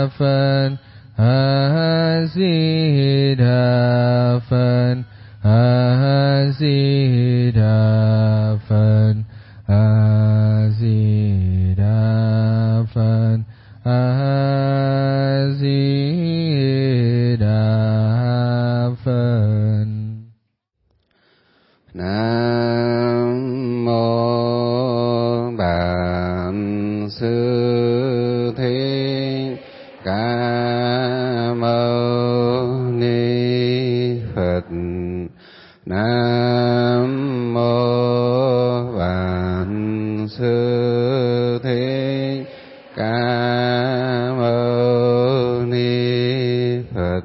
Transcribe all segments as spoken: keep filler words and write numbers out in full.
Phật. A Di Đà Phật. A Di Đà Phật. A Di Đà Phật. A Di Đà Phật. Nam mô Bản Sư Thích Ca Mâu Ni Phật. Nam mô Bản Sư Thích Ca Mâu Ni Phật.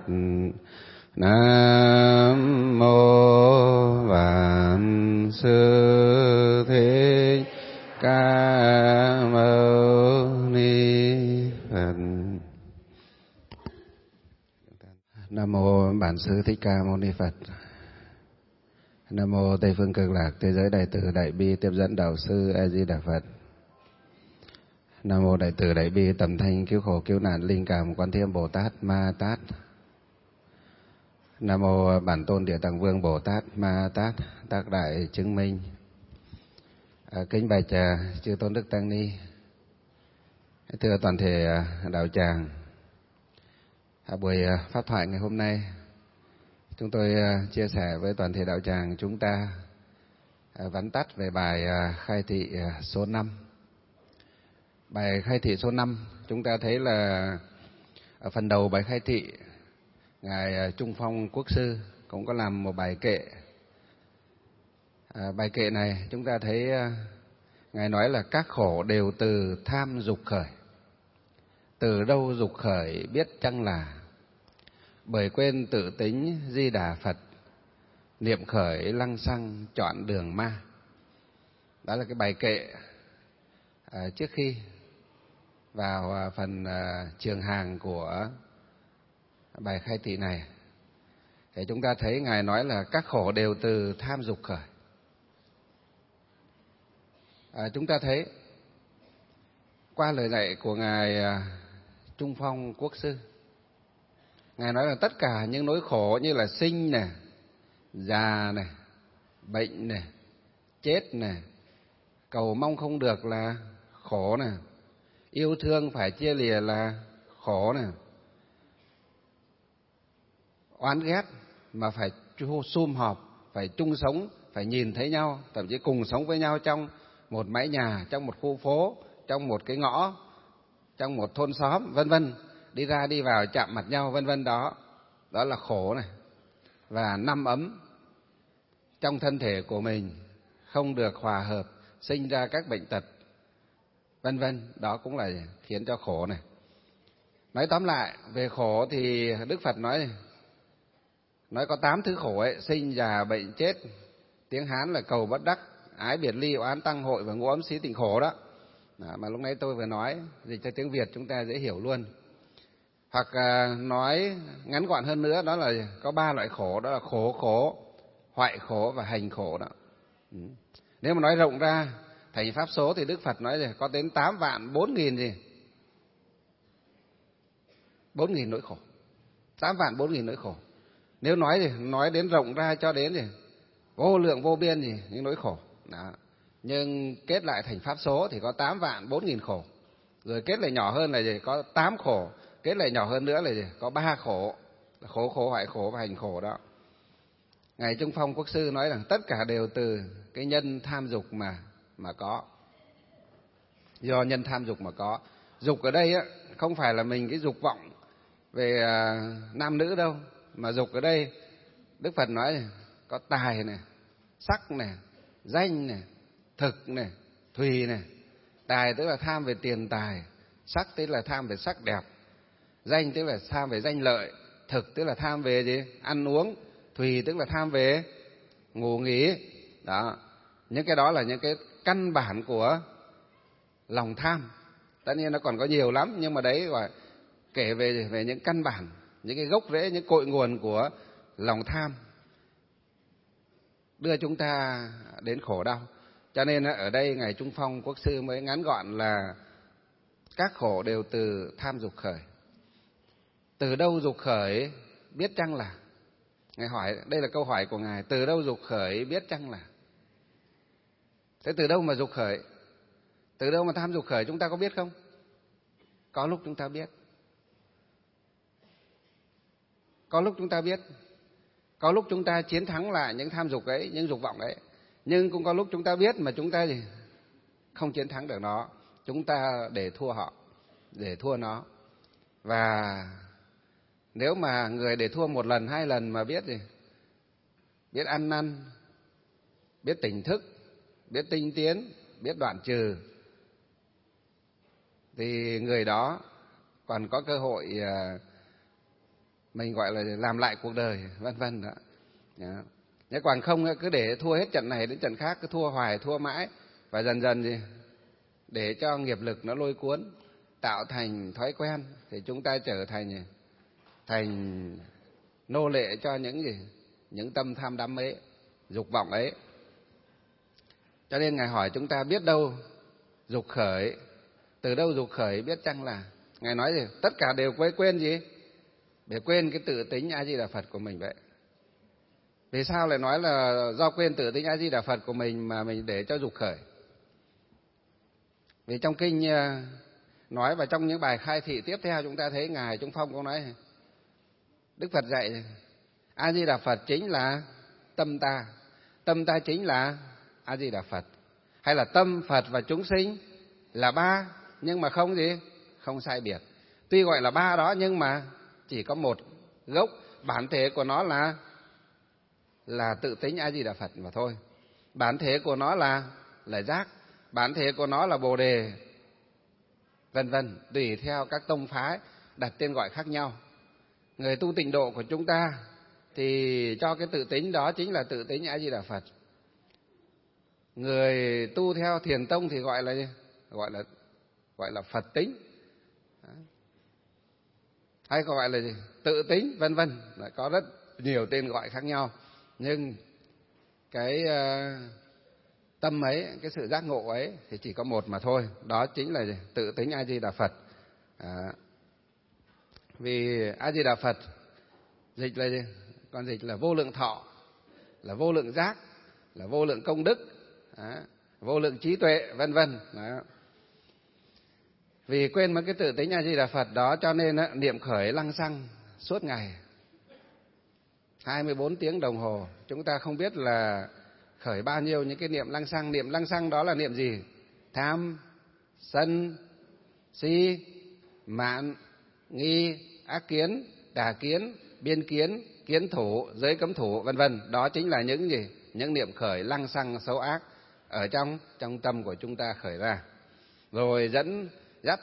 Nam mô Bản Sư Thích Ca Mâu Ni Phật. Nam mô Bản Sư Thích Ca Mâu Ni Phật. Nam mô Tây Phương Cực Lạc Thế Giới Đại Từ Đại Bi Tiếp Dẫn Đạo Sư A Di Đà Phật. Nam mô Đại Từ Đại Bi Tầm Thanh Cứu Khổ Cứu Nạn Linh Cảm Quan Thế Âm Bồ Tát Ma Tát. Nam mô Bản Tôn Địa Tạng Vương Bồ Tát Ma Tát Tác Đại Chứng Minh. À, kính bạch à, chư tôn đức tăng ni, thưa toàn thể à, đạo tràng. À, buổi à, pháp thoại ngày hôm nay, chúng tôi à, chia sẻ với toàn thể đạo tràng chúng ta à, vắn tắt về bài à, khai thị à, số năm. Bài khai thị số năm, chúng ta thấy là ở phần đầu bài khai thị, Ngài Trung Phong Quốc Sư cũng có làm một bài kệ. À, bài kệ này chúng ta thấy à, Ngài nói là các khổ đều từ tham dục khởi. Từ đâu dục khởi biết chăng là, bởi quên tự tính Di Đà Phật, niệm khởi lăng xăng chọn đường ma. Đó là cái bài kệ à, trước khi vào à, phần à, trường hàng của bài khai thị này. Thì chúng ta thấy Ngài nói là các khổ đều từ tham dục khởi. À, chúng ta thấy qua lời dạy của Ngài à, Trung Phong Quốc Sư, Ngài nói là tất cả những nỗi khổ như là sinh này, già này, bệnh này, chết này, cầu mong không được là khổ này, yêu thương phải chia lìa là khổ này, oán ghét mà phải sum họp, phải chung sống, phải nhìn thấy nhau, thậm chí cùng sống với nhau trong một mái nhà, trong một khu phố, trong một cái ngõ, trong một thôn xóm, vân vân, đi ra đi vào chạm mặt nhau, vân vân, đó đó là khổ này. Và năm ấm trong thân thể của mình không được hòa hợp, sinh ra các bệnh tật, vân vân, đó cũng là khiến cho khổ này. Nói tóm lại về khổ thì Đức Phật nói nói có tám thứ khổ ấy: sinh, già, bệnh, chết. Tiếng Hán là cầu bất đắc, ái biệt ly, oán tăng hội và ngũ ấm xí tịnh khổ đó. Đó mà lúc nãy tôi vừa nói, dịch cho tiếng Việt chúng ta dễ hiểu luôn. Hoặc à, nói ngắn gọn hơn nữa, đó là có ba loại khổ, đó là khổ khổ, hoại khổ và hành khổ đó. Ừ. Nếu mà nói rộng ra thành pháp số thì Đức Phật nói là có đến tám vạn bốn nghìn gì? bốn nghìn nỗi khổ. tám vạn bốn nghìn nỗi khổ. Nếu nói thì nói đến rộng ra cho đến gì? Vô lượng vô biên gì những nỗi khổ. Đó. Nhưng kết lại thành pháp số thì có tám vạn bốn nghìn khổ. Rồi kết lại nhỏ hơn là gì? Có tám khổ. Kết lại nhỏ hơn nữa là gì? Có ba khổ. Khổ khổ, hoại khổ và hành khổ đó. Ngài Trung Phong Quốc Sư nói rằng tất cả đều từ cái nhân tham dục mà mà có. Do nhân tham dục mà có. Dục ở đây á, không phải là mình cái dục vọng về à, nam nữ đâu, mà dục ở đây Đức Phật nói này, có tài này, sắc này, danh này, thực này, thùy này. Tài tức là tham về tiền tài, sắc tức là tham về sắc đẹp, danh tức là tham về danh lợi, thực tức là tham về gì? Ăn uống, thùy tức là tham về ngủ nghỉ. Đó, những cái đó là những cái căn bản của lòng tham. Tất nhiên nó còn có nhiều lắm, nhưng mà đấy gọi kể về về những căn bản, những cái gốc rễ, những cội nguồn của lòng tham đưa chúng ta đến khổ đau. Cho nên ở đây Ngài Trung Phong Quốc Sư mới ngắn gọn là các khổ đều từ tham dục khởi. Từ đâu dục khởi biết chăng là? Ngài hỏi, đây là câu hỏi của Ngài, từ đâu dục khởi biết chăng là? Thế từ đâu mà dục khởi? Từ đâu mà tham dục khởi chúng ta có biết không? Có lúc chúng ta biết. Có lúc chúng ta biết. Có lúc chúng ta chiến thắng lại những tham dục ấy, những dục vọng ấy. Nhưng cũng có lúc chúng ta biết mà chúng ta gì? Không chiến thắng được nó. Chúng ta để thua họ, để thua nó. Và nếu mà người để thua một lần, hai lần mà biết gì? Biết ăn năn, biết tỉnh thức, biết tinh tiến, biết đoạn trừ, thì người đó còn có cơ hội mình gọi là làm lại cuộc đời, vân vân đó. Nếu còn không cứ để thua hết trận này đến trận khác, cứ thua hoài, thua mãi, và dần dần gì để cho nghiệp lực nó lôi cuốn, tạo thành thói quen, thì chúng ta trở thành thành nô lệ cho những gì, những tâm tham đắm ấy, dục vọng ấy. Cho nên Ngài hỏi chúng ta biết đâu dục khởi, từ đâu dục khởi biết chăng là? Ngài nói gì? Tất cả đều quên quên gì? Để quên cái tự tính A Di Đà Phật của mình vậy. Vì sao lại nói là do quên tự tính A Di Đà Phật của mình mà mình để cho dục khởi? Vì trong kinh nói và trong những bài khai thị tiếp theo chúng ta thấy Ngài Trung Phong cũng nói, Đức Phật dạy A Di Đà Phật chính là tâm ta, tâm ta chính là A Di Đà Phật. Hay là tâm Phật và chúng sinh là ba, nhưng mà không gì? Không sai biệt. Tuy gọi là ba đó nhưng mà chỉ có một gốc, bản thể của nó là là tự tính A Di Đà Phật mà thôi. Bản thể của nó là là giác, bản thể của nó là Bồ Đề, vân vân, tùy theo các tông phái đặt tên gọi khác nhau. Người tu tịnh độ của chúng ta thì cho cái tự tính đó chính là tự tính A Di Đà Phật. Người tu theo Thiền tông thì gọi là gọi là gọi là Phật tính, hay gọi là gì? Tự tính, vân vân, có rất nhiều tên gọi khác nhau. Nhưng cái uh, tâm ấy, cái sự giác ngộ ấy thì chỉ có một mà thôi, đó chính là gì? Tự tính A Di Đà Phật. À, vì A Di Đà Phật dịch là gì? Còn dịch là vô lượng thọ, là vô lượng giác, là vô lượng công đức, đó, vô lượng trí tuệ, vân vân. Vì quên mất cái tự tính A Di Đà Phật đó cho nên á, niệm khởi lăng xăng suốt ngày hai mươi bốn tiếng đồng hồ, chúng ta không biết là khởi bao nhiêu những cái niệm lăng xăng. Niệm lăng xăng đó là niệm gì? Tham, sân, si, mạn, nghi, ác kiến, tà kiến, biên kiến, kiến thủ, giới cấm thủ, vân vân. Đó chính là những gì? Những niệm khởi lăng xăng xấu ác ở trong trong tâm của chúng ta khởi ra, rồi dẫn dắt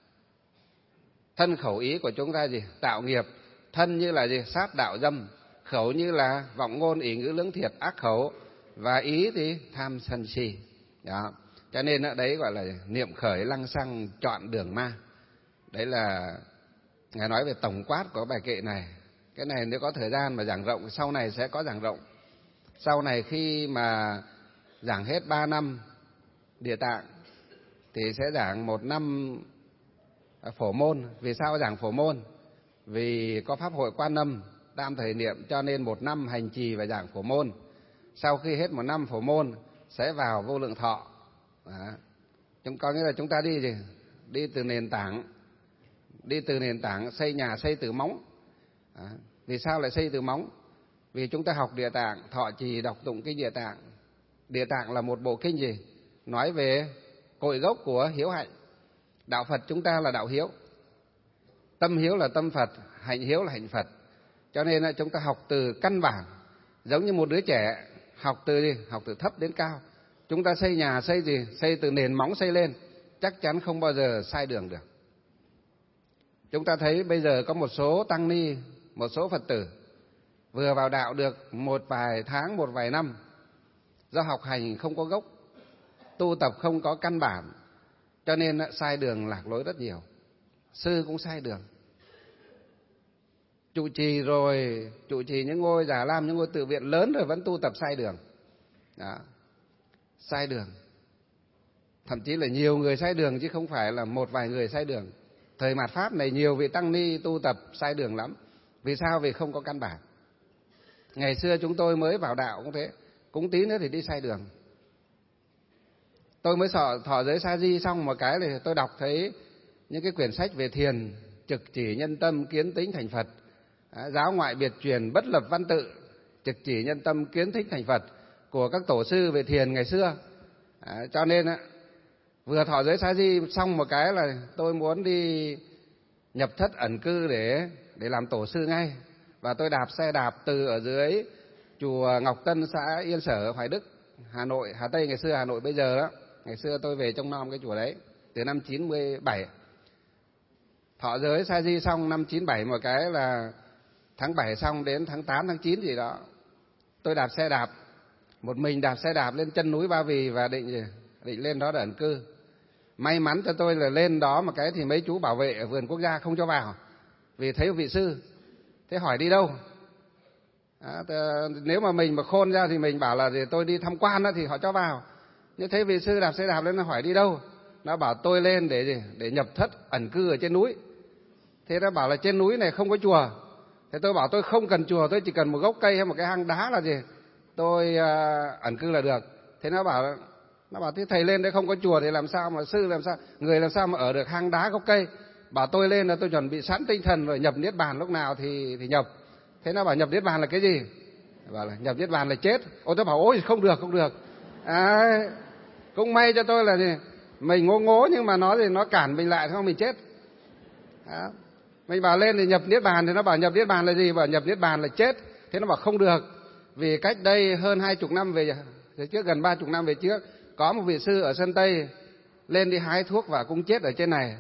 thân khẩu ý của chúng ta gì? Tạo nghiệp. Thân như là gì? Sát đạo dâm, khẩu như là vọng ngôn ỷ ngữ lưỡng thiệt ác khẩu, và ý thì tham sân si. Đó. Cho nên đấy gọi là niệm khởi lăng xăng chọn đường ma. Đấy là Ngài nói về tổng quát của bài kệ này. Cái này nếu có thời gian mà giảng rộng, sau này sẽ có giảng rộng. Sau này khi mà giảng hết ba năm Địa Tạng thì sẽ giảng một năm Phổ Môn. Vì sao giảng Phổ Môn? Vì có Pháp hội Quan Âm tam thời niệm, cho nên một năm hành trì và giảng Phổ Môn. Sau khi hết một năm Phổ Môn sẽ vào vô lượng thọ. Đó. Chúng có nghĩa là chúng ta đi gì? Đi từ nền tảng, đi từ nền tảng xây nhà xây từ móng. Đó. Vì sao lại xây từ móng? Vì chúng ta học Địa Tạng, thọ trì đọc tụng kinh Địa Tạng. Địa Tạng là một bộ kinh gì? Nói về cội gốc của hiếu hạnh. Đạo Phật chúng ta là đạo hiếu, tâm hiếu là tâm Phật, hạnh hiếu là hạnh Phật. Cho nên chúng ta học từ căn bản, giống như một đứa trẻ học từ gì? Học từ thấp đến cao. Chúng ta xây nhà xây gì? Xây từ nền móng xây lên, chắc chắn không bao giờ sai đường được. Chúng ta thấy bây giờ có một số tăng ni, một số Phật tử vừa vào đạo được một vài tháng, một vài năm, do học hành không có gốc, tu tập không có căn bản, cho nên sai đường lạc lối rất nhiều. Sư cũng sai đường, trụ trì rồi, trụ trì những ngôi Già Lam, những ngôi tự viện lớn rồi vẫn tu tập sai đường. Đó. Sai đường. Thậm chí là nhiều người sai đường chứ không phải là một vài người sai đường. Thời mạt Pháp này nhiều vị tăng ni tu tập sai đường lắm. Vì sao? Vì không có căn bản. Ngày xưa chúng tôi mới vào đạo cũng thế, cũng tí nữa thì đi sai đường. Tôi mới thọ, thọ giới sa di xong một cái thì tôi đọc thấy những cái quyển sách về thiền, trực chỉ nhân tâm kiến tính thành Phật, giáo ngoại biệt truyền bất lập văn tự, trực chỉ nhân tâm kiến thích thành Phật của các tổ sư về thiền ngày xưa. À, cho nên vừa thọ giới sa di xong một cái là tôi muốn đi nhập thất ẩn cư để để làm tổ sư ngay. Và tôi đạp xe đạp từ ở dưới chùa Ngọc Tân, xã Yên Sở, Hoài Đức, Hà Nội, Hà Tây ngày xưa, Hà Nội bây giờ đó. Ngày xưa tôi về trông nom cái chùa đấy từ năm chín mươi bảy. Thọ giới sa di xong năm chín bảy một cái là tháng bảy xong đến tháng tám, tháng chín gì đó, tôi đạp xe đạp, một mình đạp xe đạp lên chân núi Ba Vì và định định lên đó để ẩn cư. May mắn cho tôi là lên đó một cái thì mấy chú bảo vệ ở vườn quốc gia không cho vào, vì thấy vị sư. Thế hỏi đi đâu? À, nếu mà mình mà khôn ra thì mình bảo là thì tôi đi tham quan đó thì họ cho vào. Nhưng thấy vị sư đạp xe đạp lên, nó hỏi đi đâu? Nó bảo tôi lên để gì? Để nhập thất ẩn cư ở trên núi. Thế nó bảo là trên núi này không có chùa. Thế tôi bảo tôi không cần chùa, tôi chỉ cần một gốc cây hay một cái hang đá là gì? Tôi uh, ẩn cư là được. Thế nó bảo nó bảo thế thầy lên đấy không có chùa thì làm sao mà sư làm sao, người làm sao mà ở được hang đá gốc cây? Bảo tôi lên là tôi chuẩn bị sẵn tinh thần rồi nhập niết bàn lúc nào thì thì nhập. Thế nó bảo nhập niết bàn là cái gì? Bảo là nhập niết bàn là chết. Ôi tôi bảo ôi không được không được. À, cũng may cho tôi là gì? Mình ngố ngố nhưng mà nó thì nó cản mình lại không mình chết. Đó. Mình bảo lên thì nhập niết bàn thì nó bảo nhập niết bàn là gì? Bảo nhập niết bàn là chết. Thế nó bảo không được. Vì cách đây hơn hai chục năm về trước, gần ba chục năm về trước, có một vị sư ở Sơn Tây lên đi hái thuốc và cũng chết ở trên này.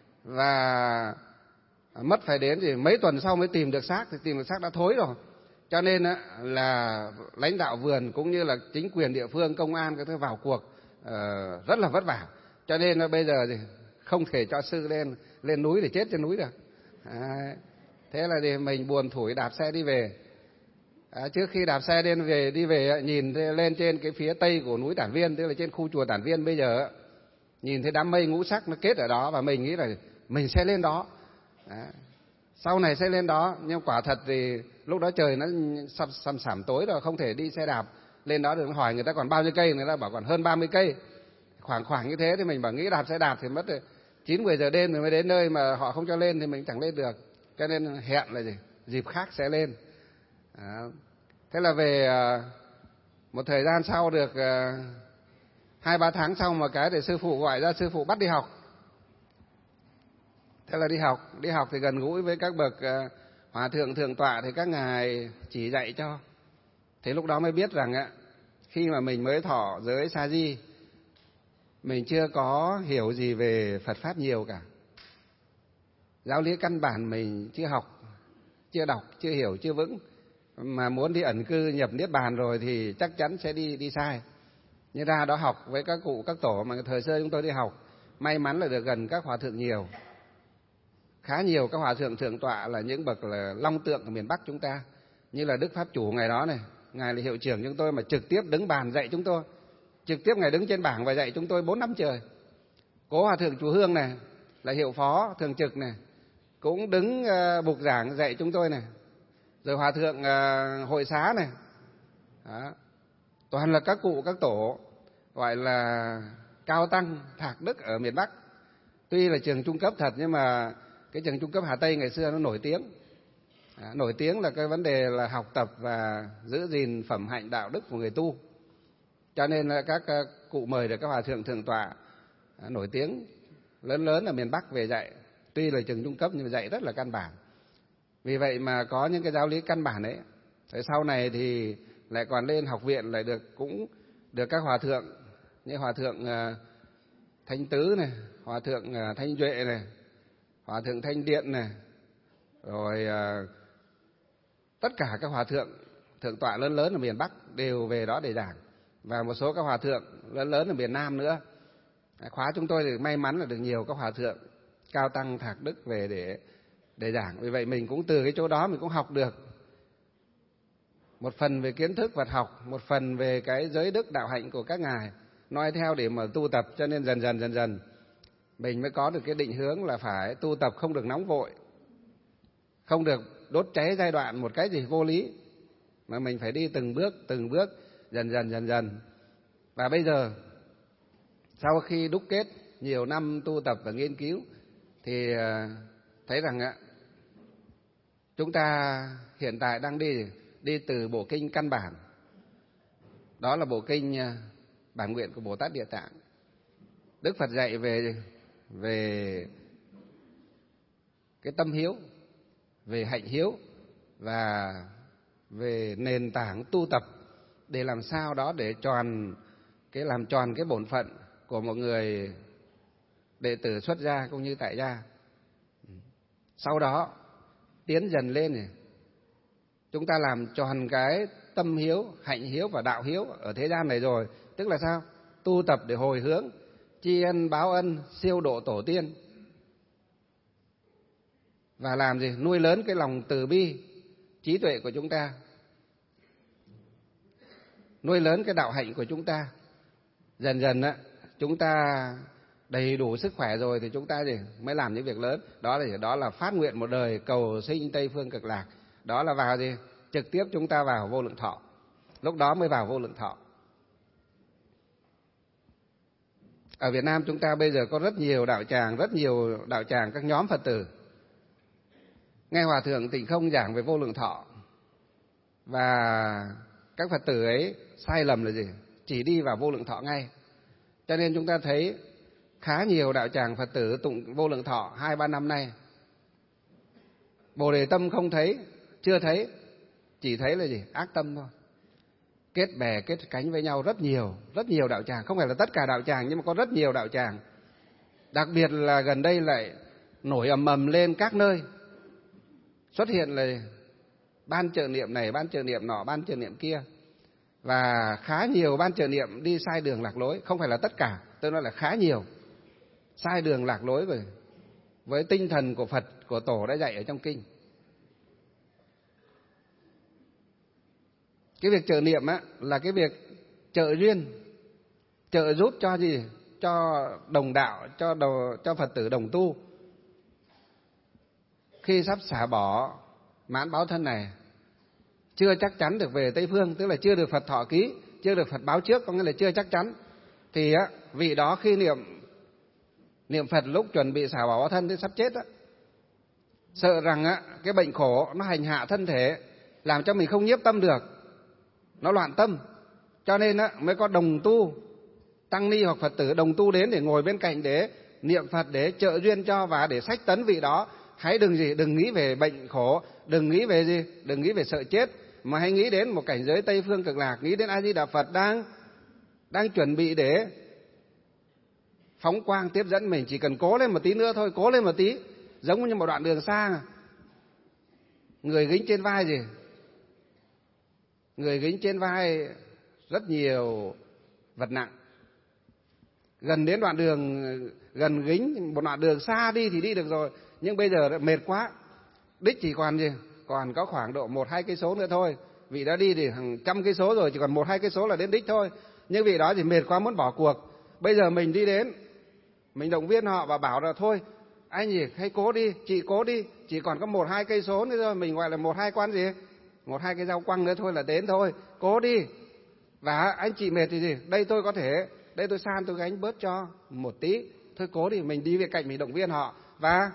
Và mất phải đến thì mấy tuần sau mới tìm được xác, thì tìm được xác đã thối rồi. Cho nên là lãnh đạo vườn cũng như là chính quyền địa phương, công an các thứ vào cuộc rất là vất vả. Cho nên bây giờ thì không thể cho sư lên lên núi để chết trên núi được. À, thế là thì mình buồn thủi đạp xe đi về. À, trước khi đạp xe lên về đi về nhìn lên trên cái phía tây của núi Tản Viên, tức là trên khu chùa Tản Viên bây giờ, nhìn thấy đám mây ngũ sắc nó kết ở đó và mình nghĩ là mình sẽ lên đó. À, sau này sẽ lên đó, nhưng quả thật thì lúc đó trời nó sầm sầm sảm tối rồi, không thể đi xe đạp lên đó được. Hỏi người ta còn bao nhiêu cây, người ta bảo còn hơn ba mươi cây, khoảng khoảng như thế. Thì mình bảo nghĩ đạp xe đạp thì mất chín mười giờ đêm rồi mới đến nơi, mà họ không cho lên thì mình chẳng lên được. Cho nên hẹn là gì? Dịp khác sẽ lên. À, thế là về một thời gian sau được hai ba tháng sau một cái để sư phụ gọi ra, sư phụ bắt đi học. Thế là đi học, đi học thì gần gũi với các bậc uh, hòa thượng thượng tọa thì các ngài chỉ dạy cho. Thế lúc đó mới biết rằng á, khi mà mình mới thọ giới sa di, mình chưa có hiểu gì về Phật pháp nhiều cả. Giáo lý căn bản mình chưa học, chưa đọc, chưa hiểu, chưa vững. Mà muốn đi ẩn cư nhập niết bàn rồi thì chắc chắn sẽ đi đi sai. Như ra đó học với các cụ các tổ mà thời xưa chúng tôi đi học, may mắn là được gần các hòa thượng nhiều. Khá nhiều các hòa thượng thượng tọa là những bậc là long tượng ở miền Bắc chúng ta, như là Đức Pháp Chủ ngày đó này, ngài là hiệu trưởng chúng tôi mà trực tiếp đứng bàn dạy chúng tôi, trực tiếp ngài đứng trên bảng và dạy chúng tôi bốn năm trời. Cố hòa thượng Chùa Hương này là hiệu phó thường trực này, cũng đứng uh, bục giảng dạy chúng tôi này. Rồi hòa thượng uh, Hội Xá này, đó. Toàn là các cụ các tổ gọi là cao tăng thạc đức ở miền Bắc. Tuy là trường trung cấp thật nhưng mà cái trường trung cấp Hà Tây ngày xưa nó nổi tiếng. À, nổi tiếng là cái vấn đề là học tập và giữ gìn phẩm hạnh đạo đức của người tu. Cho nên là các cụ mời được các hòa thượng thượng tọa à, nổi tiếng lớn lớn ở miền Bắc về dạy. Tuy là trường trung cấp nhưng mà dạy rất là căn bản. Vì vậy mà có những cái giáo lý căn bản ấy. Rồi sau này thì lại còn lên học viện lại được cũng được các hòa thượng như hòa thượng uh, Thanh Tứ này, hòa thượng uh, Thanh Duệ này, hòa thượng Thanh Điện này, rồi uh, tất cả các hòa thượng thượng tọa lớn lớn ở miền Bắc đều về đó để giảng, và một số các hòa thượng lớn lớn ở miền Nam nữa. Khóa chúng tôi thì may mắn là được nhiều các hòa thượng cao tăng thạc đức về để để giảng. Vì vậy mình cũng từ cái chỗ đó mình cũng học được một phần về kiến thức Phật học, một phần về cái giới đức đạo hạnh của các ngài, nói theo để mà tu tập. Cho nên dần dần dần dần mình mới có được cái định hướng là phải tu tập không được nóng vội, không được đốt cháy giai đoạn một cái gì vô lý, mà mình phải đi từng bước, từng bước, dần dần, dần dần. Và bây giờ, sau khi đúc kết nhiều năm tu tập và nghiên cứu, thì thấy rằng ạ, chúng ta hiện tại đang đi đi từ bộ kinh căn bản, đó là bộ kinh bản nguyện của Bồ Tát Địa Tạng. Đức Phật dạy về về cái tâm hiếu, về hạnh hiếu và về nền tảng tu tập để làm sao đó để tròn cái làm tròn cái bổn phận của một người đệ tử xuất gia cũng như tại gia. Sau đó tiến dần lên này, chúng ta làm tròn cái tâm hiếu, hạnh hiếu và đạo hiếu ở thế gian này rồi, tức là sao? Tu tập để hồi hướng, tri ân báo ân, siêu độ tổ tiên, và làm gì? Nuôi lớn cái lòng từ bi, trí tuệ của chúng ta, nuôi lớn cái đạo hạnh của chúng ta. Dần dần á, chúng ta đầy đủ sức khỏe rồi thì chúng ta gì mới làm những việc lớn. Đó là đó là phát nguyện một đời cầu sinh Tây phương cực lạc. Đó là vào gì? Trực tiếp chúng ta vào vô lượng thọ. Lúc đó mới vào vô lượng thọ. Ở Việt Nam chúng ta bây giờ có rất nhiều đạo tràng, rất nhiều đạo tràng, các nhóm Phật tử. Nghe Hòa Thượng Tịnh Không giảng về vô lượng thọ, và các Phật tử ấy sai lầm là gì? Chỉ đi vào vô lượng thọ ngay. Cho nên chúng ta thấy khá nhiều đạo tràng Phật tử tụng vô lượng thọ hai ba năm nay, Bồ Đề tâm không thấy, chưa thấy, chỉ thấy là gì? Ác tâm thôi. Kết bè kết cánh với nhau rất nhiều, rất nhiều đạo tràng, không phải là tất cả đạo tràng nhưng mà có rất nhiều đạo tràng. Đặc biệt là gần đây lại nổi ầm ầm lên các nơi, xuất hiện là ban trợ niệm này, ban trợ niệm nọ, ban trợ niệm kia, và khá nhiều ban trợ niệm đi sai đường lạc lối. Không phải là tất cả, tôi nói là khá nhiều sai đường lạc lối với, với tinh thần của Phật, của Tổ đã dạy ở trong kinh. Cái việc trợ niệm á là cái việc trợ duyên, trợ giúp cho gì? Cho đồng đạo, cho đầu, cho Phật tử đồng tu. Khi sắp xả bỏ mãn báo thân này, chưa chắc chắn được về Tây Phương, tức là chưa được Phật thọ ký, chưa được Phật báo trước, có nghĩa là chưa chắc chắn. Thì á, vị đó khi niệm niệm Phật lúc chuẩn bị xả bỏ báo thân thì sắp chết á, sợ rằng á cái bệnh khổ nó hành hạ thân thể, làm cho mình không nhiếp tâm được, nó loạn tâm, cho nên á mới có đồng tu, tăng ni hoặc Phật tử đồng tu đến để ngồi bên cạnh để niệm Phật, để trợ duyên cho và để sách tấn vị đó. Hãy đừng gì, đừng nghĩ về bệnh khổ, đừng nghĩ về gì, đừng nghĩ về sợ chết, mà hãy nghĩ đến một cảnh giới Tây phương cực lạc, nghĩ đến A Di Đà Phật đang đang chuẩn bị để phóng quang tiếp dẫn mình. Chỉ cần cố lên một tí nữa thôi, cố lên một tí, giống như một đoạn đường xa, người gánh trên vai gì, người gánh trên vai rất nhiều vật nặng. Gần đến đoạn đường, gần gánh một đoạn đường xa đi thì đi được rồi, nhưng bây giờ mệt quá, đích chỉ còn gì, còn có khoảng độ một hai cây số nữa thôi. Vị đã đi thì hàng trăm cây số rồi, chỉ còn một hai cây số là đến đích thôi. Nhưng vị đó thì mệt quá muốn bỏ cuộc. Bây giờ mình đi đến, mình động viên họ và bảo là thôi anh gì, hãy cố đi, chị cố đi, chỉ còn có một hai cây số nữa thôi, mình gọi là một hai quan gì, một hai cái rau quăng nữa thôi là đến thôi, cố đi. Và anh chị mệt thì gì, đây tôi có thể, đây tôi san tôi gánh bớt cho một tí, thôi cố đi. Mình đi về cạnh mình động viên họ, và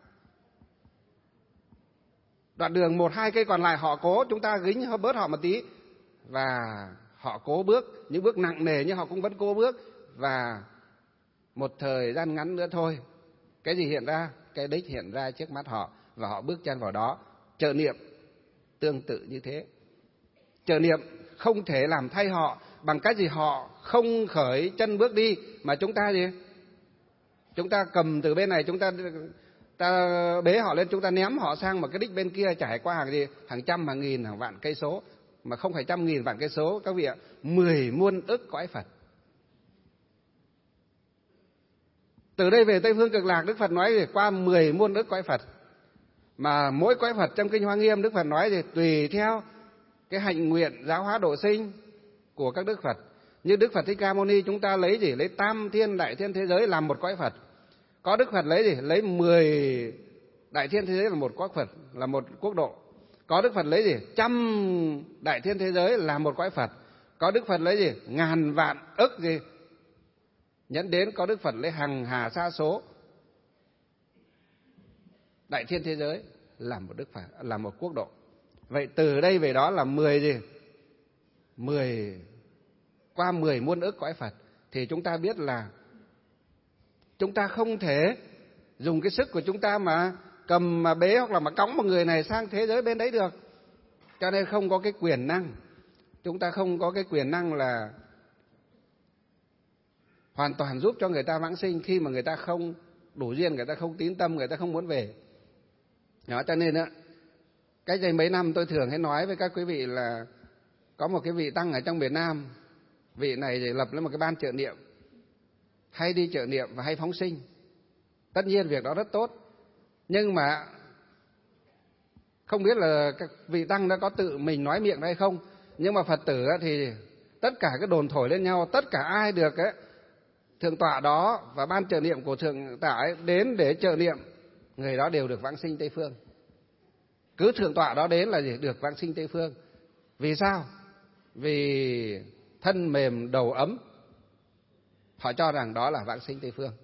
đoạn đường một hai cây còn lại họ cố, chúng ta gánh bớt họ một tí, và họ cố bước những bước nặng nề nhưng họ cũng vẫn cố bước. Và một thời gian ngắn nữa thôi, cái gì hiện ra? Cái đích hiện ra trước mắt họ, và họ bước chân vào đó. Trợ niệm tương tự như thế. Trợ niệm không thể làm thay họ bằng cách gì, họ không khởi chân bước đi, mà chúng ta gì? Chúng ta cầm từ bên này, chúng ta ta bế họ lên, chúng ta ném họ sang một cái đích bên kia, trải qua hàng gì, hàng trăm, hàng nghìn, hàng vạn cây số, mà không phải trăm nghìn vạn cây số các vị ạ, mười muôn ức cõi Phật. Từ đây về Tây phương cực lạc, Đức Phật nói gì? Qua mười muôn ức cõi Phật. Mà mỗi cõi Phật trong kinh Hoa Nghiêm, Đức Phật nói gì? Tùy theo cái hạnh nguyện giáo hóa độ sinh của các Đức Phật. Như Đức Phật Thích Ca Mâu Ni, chúng ta lấy gì? Lấy tam thiên đại thiên thế giới làm một cõi Phật. Có Đức Phật lấy gì? Lấy mười đại thiên thế giới là một quốc Phật, là một quốc độ. Có Đức Phật lấy gì? Trăm đại thiên thế giới là một cõi Phật. Có Đức Phật lấy gì? Ngàn vạn ức gì? Nhẫn đến có Đức Phật lấy hằng hà sa số đại thiên thế giới là một Đức Phật, là một quốc độ. Vậy từ đây về đó là mười gì? Mười, qua mười muôn ức cõi Phật. Thì chúng ta biết là chúng ta không thể dùng cái sức của chúng ta mà cầm mà bế hoặc là mà cõng một người này sang thế giới bên đấy được. Cho nên không có cái quyền năng. Chúng ta không có cái quyền năng là hoàn toàn giúp cho người ta vãng sinh khi mà người ta không đủ duyên, người ta không tín tâm, người ta không muốn về. Đó, cho nên á, cách đây mấy năm tôi thường hay nói với các quý vị là có một cái vị tăng ở trong miền Nam, vị này thì lập lên một cái ban trợ niệm, hay đi trợ niệm và hay phóng sinh. Tất nhiên việc đó rất tốt, nhưng mà không biết là các vị tăng đó có tự mình nói miệng hay không. Nhưng mà Phật tử thì tất cả cái đồn thổi lên nhau, tất cả ai được ấy, thượng tọa đó và ban trợ niệm của thượng tọa ấy đến để trợ niệm, người đó đều được vãng sinh Tây Phương. Cứ thượng tọa đó đến là gì? Được vãng sinh Tây Phương. Vì sao? Vì thân mềm đầu ấm, họ cho rằng đó là vãng sinh Tây Phương.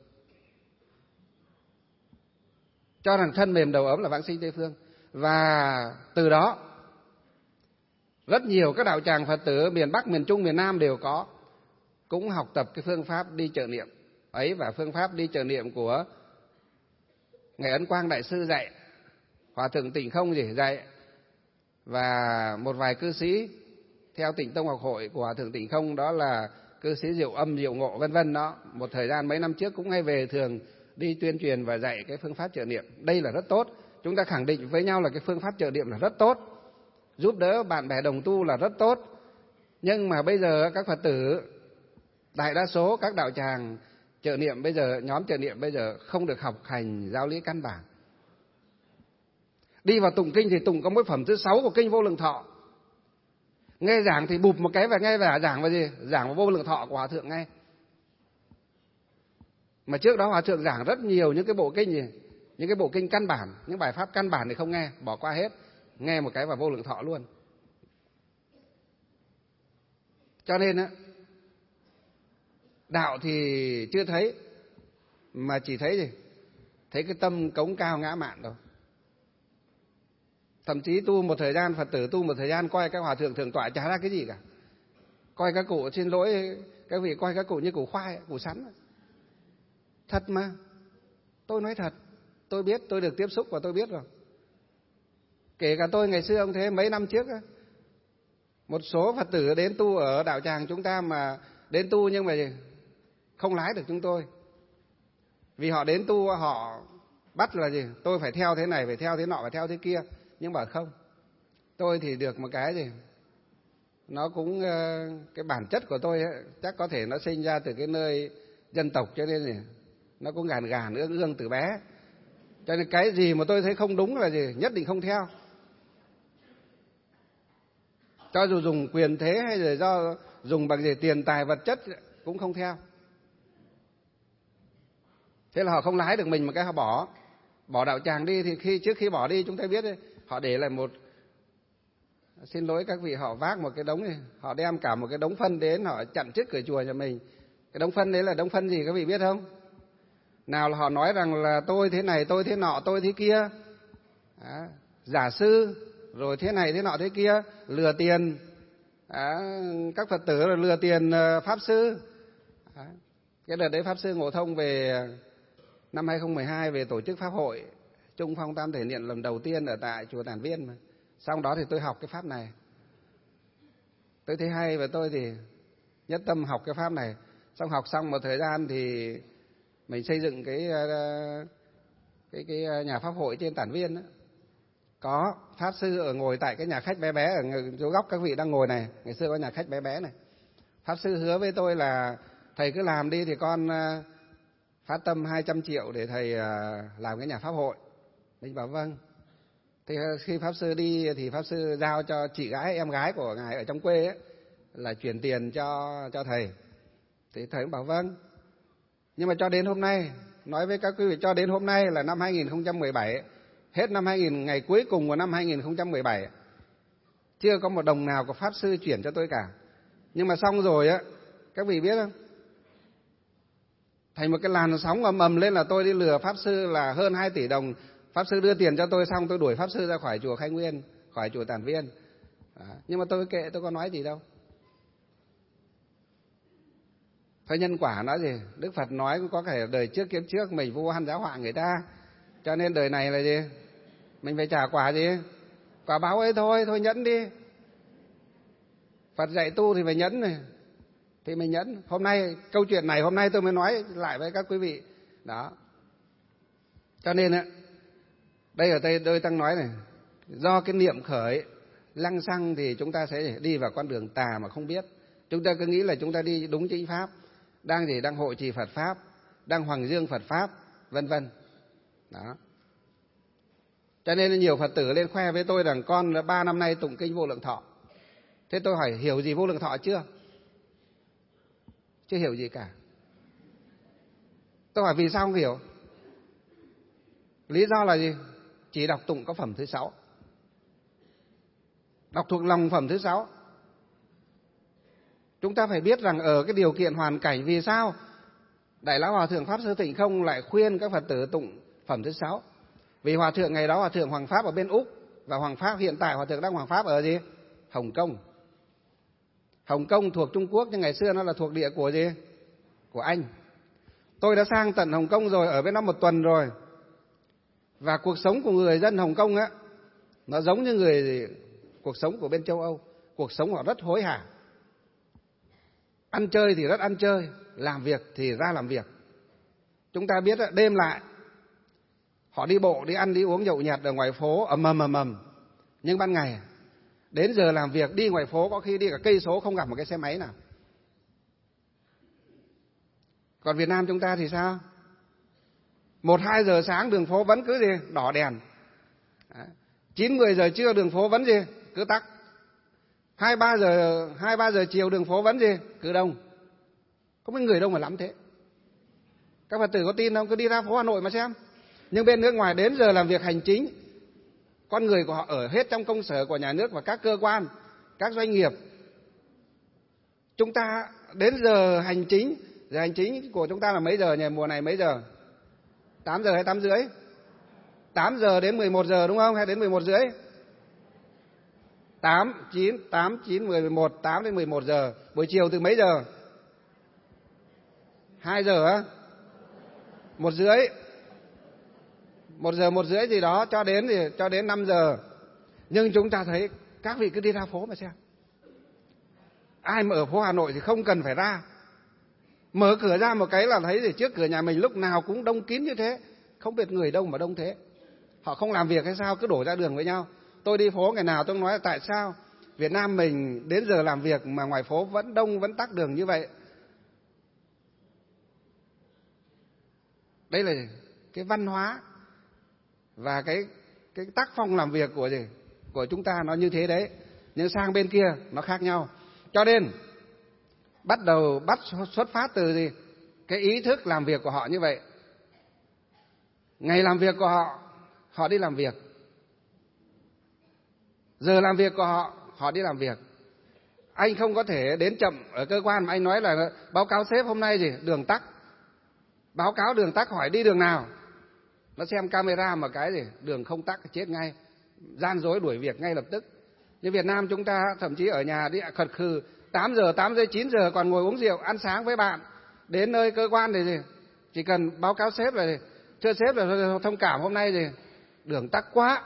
Cho rằng thân mềm đầu ấm là vãng sinh Tây Phương. Và từ đó rất nhiều các đạo tràng Phật tử miền Bắc, miền Trung, miền Nam đều có, cũng học tập cái phương pháp đi trợ niệm ấy. Và phương pháp đi trợ niệm của Ngài Ấn Quang Đại Sư dạy, Hòa Thượng Tịnh Không gì dạy, và một vài cư sĩ theo Tịnh Tông Học Hội của Hòa Thượng Tịnh Không, đó là cư sĩ Diệu Âm, Diệu Ngộ vân vân đó, một thời gian mấy năm trước cũng hay về thường đi tuyên truyền và dạy cái phương pháp trợ niệm. Đây là rất tốt. Chúng ta khẳng định với nhau là cái phương pháp trợ niệm là rất tốt, giúp đỡ bạn bè đồng tu là rất tốt. Nhưng mà bây giờ các Phật tử, đại đa số các đạo tràng trợ niệm bây giờ, nhóm trợ niệm bây giờ không được học hành giáo lý căn bản. Đi vào tụng kinh thì tụng có mỗi phẩm thứ sáu của kinh Vô Lượng Thọ. Nghe giảng thì bụp một cái và nghe và giảng vào gì? Giảng vào Vô Lượng Thọ của Hòa Thượng ngay. Mà trước đó Hòa Thượng giảng rất nhiều những cái bộ kinh gì? Những cái bộ kinh căn bản, những bài pháp căn bản thì không nghe, bỏ qua hết. Nghe một cái vào Vô Lượng Thọ luôn. Cho nên á, đạo thì chưa thấy, mà chỉ thấy gì? Thấy cái tâm cống cao ngã mạn thôi. Thậm chí tu một thời gian, Phật tử tu một thời gian coi các hòa thượng thượng tọa chả ra cái gì cả. Coi các cụ, xin lỗi các vị, coi các cụ như củ khoai, củ sắn. Thật mà, tôi nói thật, tôi biết, tôi được tiếp xúc và tôi biết rồi. Kể cả tôi ngày xưa ông thế, mấy năm trước một số Phật tử đến tu ở đạo tràng chúng ta mà đến tu nhưng mà không lái được chúng tôi. Vì họ đến tu họ bắt là gì? Tôi phải theo thế này, phải theo thế nọ, phải theo thế kia. Nhưng mà không, tôi thì được một cái gì? Nó cũng, cái bản chất của tôi ấy, chắc có thể nó sinh ra từ cái nơi dân tộc, cho nên gì? Nó cũng gàn gàn ương ương từ bé. Cho nên cái gì mà tôi thấy không đúng là gì? Nhất định không theo. Cho dù dùng quyền thế hay là do dùng bằng gì tiền tài vật chất cũng không theo. Thế là họ không lái được mình một cái họ bỏ. Bỏ đạo tràng đi thì khi trước khi bỏ đi chúng ta biết đấy, họ để lại một, xin lỗi các vị, họ vác một cái đống này, họ đem cả một cái đống phân đến, họ chặn trước cửa chùa nhà mình. Cái đống phân đấy là đống phân gì các vị biết không? Nào là họ nói rằng là tôi thế này, tôi thế nọ, tôi thế kia. Đó, giả sư, rồi thế này thế nọ thế kia, lừa tiền. Đó, các Phật tử là lừa tiền Pháp Sư. Đó, cái đợt đấy Pháp Sư Ngộ Thông về năm hai không một hai về tổ chức Pháp hội Trung Phong Tam Thể Niệm lần đầu tiên ở tại chùa Tản Viên mà. Xong đó thì tôi học cái pháp này. Tôi thấy hay và tôi thì nhất tâm học cái pháp này. Xong học xong một thời gian thì mình xây dựng cái cái cái nhà Pháp hội trên Tản Viên đó. Có Pháp Sư ở ngồi tại cái nhà khách bé bé ở chỗ góc các vị đang ngồi này. Ngày xưa có nhà khách bé bé này. Pháp Sư hứa với tôi là thầy cứ làm đi thì con phát tâm hai trăm triệu để thầy làm cái nhà Pháp hội. Mình bảo vâng. Thì khi Pháp Sư đi thì Pháp Sư giao cho chị gái, em gái của ngài ở trong quê ấy, là chuyển tiền cho cho thầy. Thì thầy cũng bảo vâng. Nhưng mà cho đến hôm nay nói với các quý vị cho đến hôm nay là năm hai nghìn không trăm mười bảy, hết năm hai nghìn, ngày cuối cùng của năm hai nghìn không trăm mười bảy, chưa có một đồng nào của Pháp Sư chuyển cho tôi cả. Nhưng mà xong rồi á, các vị biết không? Thành một cái làn sóng ầm ầm lên là tôi đi lừa Pháp Sư là hơn hai tỷ đồng. Pháp Sư đưa tiền cho tôi xong tôi đuổi Pháp Sư ra khỏi chùa Khai Nguyên, khỏi chùa Tản Viên. Đó. Nhưng mà tôi kệ, tôi có nói gì đâu. Thôi nhân quả nói gì? Đức Phật nói cũng có thể đời trước kiếp trước mình vu oan giáo họa người ta. Cho nên đời này là gì? Mình phải trả quả gì? Quả báo ấy thôi, thôi nhẫn đi. Phật dạy tu thì phải nhẫn này. Thì mình nhẫn. Hôm nay, câu chuyện này hôm nay tôi mới nói lại với các quý vị. Đó. Cho nên á, đây ở đây tôi đang nói này, do cái niệm khởi, lăng xăng thì chúng ta sẽ đi vào con đường tà mà không biết. Chúng ta cứ nghĩ là chúng ta đi đúng chính pháp, đang gì đang hội trì Phật pháp, đang hoàng dương Phật pháp, vân vân. Đó. Cho nên nhiều Phật tử lên khoe với tôi rằng con là ba năm nay tụng kinh Vô Lượng Thọ. Thế tôi hỏi hiểu gì Vô Lượng Thọ chưa? Chưa hiểu gì cả. Tôi hỏi vì sao không hiểu? Lý do là gì? Chỉ đọc tụng có phẩm thứ sáu. Đọc thuộc lòng phẩm thứ sáu. Chúng ta phải biết rằng ở cái điều kiện hoàn cảnh vì sao Đại Lão Hòa Thượng Pháp Sư Tịnh Không lại khuyên các Phật tử tụng phẩm thứ sáu. Vì Hòa Thượng ngày đó Hòa Thượng Hoàng Pháp ở bên Úc, và Hoàng Pháp hiện tại Hòa Thượng đang Hoàng Pháp ở gì? Hồng Kông. Hồng Kông thuộc Trung Quốc nhưng ngày xưa nó là thuộc địa của gì? Của Anh. Tôi đã sang tận Hồng Kông rồi, ở bên đó một tuần rồi. Và cuộc sống của người dân Hồng Kông á, nó giống như người cuộc sống của bên châu Âu. Cuộc sống họ rất hối hả. Ăn chơi thì rất ăn chơi, làm việc thì ra làm việc. Chúng ta biết á, đêm lại họ đi bộ, đi ăn, đi uống nhậu nhẹt ở ngoài phố ầm ầm ầm ầm. Nhưng ban ngày đến giờ làm việc đi ngoài phố có khi đi cả cây số không gặp một cái xe máy nào. Còn Việt Nam chúng ta thì sao? Một hai giờ sáng đường phố vẫn cứ gì? Đỏ đèn. Chín mười giờ trưa đường phố vẫn gì? Cứ tắc. Hai ba giờ hai ba giờ chiều đường phố vẫn gì? Cứ đông. Có mấy người đông mà lắm thế. Các Phật tử có tin không? Cứ đi ra phố Hà Nội mà xem. Nhưng bên nước ngoài đến giờ làm việc hành chính, con người của họ ở hết trong công sở của nhà nước và các cơ quan, các doanh nghiệp. Chúng ta đến giờ hành chính, giờ hành chính của chúng ta là mấy giờ nhỉ? Mùa này mấy giờ? tám giờ hay tám rưỡi? tám giờ đến mười một giờ đúng không? Hay đến mười một rưỡi? tám, chín, tám, chín, mười, mười một, tám đến mười một giờ. Buổi chiều từ mấy giờ? hai giờ á? một rưỡi? một giờ, một rưỡi gì đó cho đến thì cho đến năm giờ. Nhưng chúng ta thấy các vị cứ đi ra phố mà xem. Ai mà ở phố Hà Nội thì không cần phải ra. Mở cửa ra một cái là thấy thì trước cửa nhà mình lúc nào cũng đông kín như thế. Không biết người đông mà đông thế. Họ không làm việc hay sao cứ đổ ra đường với nhau. Tôi đi phố ngày nào tôi nói là tại sao Việt Nam mình đến giờ làm việc mà ngoài phố vẫn đông, vẫn tắc đường như vậy. Đây là cái văn hóa và cái cái tác phong làm việc của gì? Của chúng ta nó như thế đấy. Nhưng sang bên kia nó khác nhau. Cho nên bắt đầu bắt xuất phát từ gì? Cái ý thức làm việc của họ như vậy. Ngày làm việc của họ, họ đi làm việc. Giờ làm việc của họ, họ đi làm việc. Anh không có thể đến chậm ở cơ quan mà anh nói là báo cáo sếp hôm nay gì? Đường tắc. Báo cáo đường tắc hỏi đi đường nào? Nó xem camera mà cái gì? Đường không tắc chết ngay. Gian dối đuổi việc ngay lập tức. Nhưng Việt Nam chúng ta thậm chí ở nhà đi khật khừ tám giờ, tám giờ, chín giờ còn ngồi uống rượu, ăn sáng với bạn. Đến nơi cơ quan thì gì? Chỉ cần báo cáo sếp là gì? Thưa sếp là thông cảm hôm nay gì? Đường tắc quá.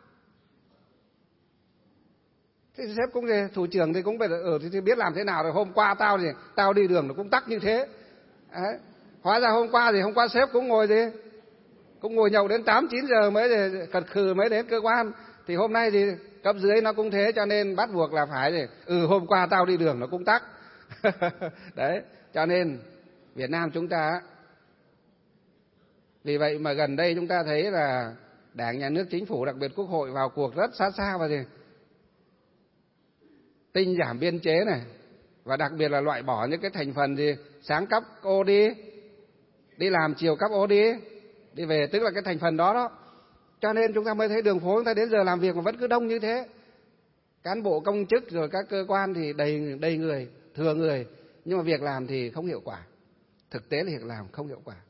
Thế sếp cũng gì? Thủ trưởng thì cũng phải ở thì biết làm thế nào rồi. Hôm qua tao gì? Tao đi đường nó cũng tắc như thế. Đấy. Hóa ra hôm qua thì hôm qua sếp cũng ngồi gì? Cũng ngồi nhậu đến tám, chín giờ mới khật khừ mới đến cơ quan. Thì hôm nay thì cấp dưới nó cũng thế cho nên bắt buộc là phải gì? Ừ hôm qua tao đi đường nó cũng tắc. Đấy, cho nên Việt Nam chúng ta vì vậy mà gần đây chúng ta thấy là Đảng, Nhà nước, Chính phủ, đặc biệt Quốc hội vào cuộc rất sát sao và gì? Tinh giảm biên chế này. Và đặc biệt là loại bỏ những cái thành phần gì? Sáng cấp ô đi. đi làm chiều cắp ô đi, đi về, tức là cái thành phần đó đó. Cho nên chúng ta mới thấy đường phố chúng ta đến giờ làm việc mà vẫn cứ đông như thế. Cán bộ công chức rồi các cơ quan thì đầy đầy người, thừa người, nhưng mà việc làm thì không hiệu quả. Thực tế là việc làm không hiệu quả.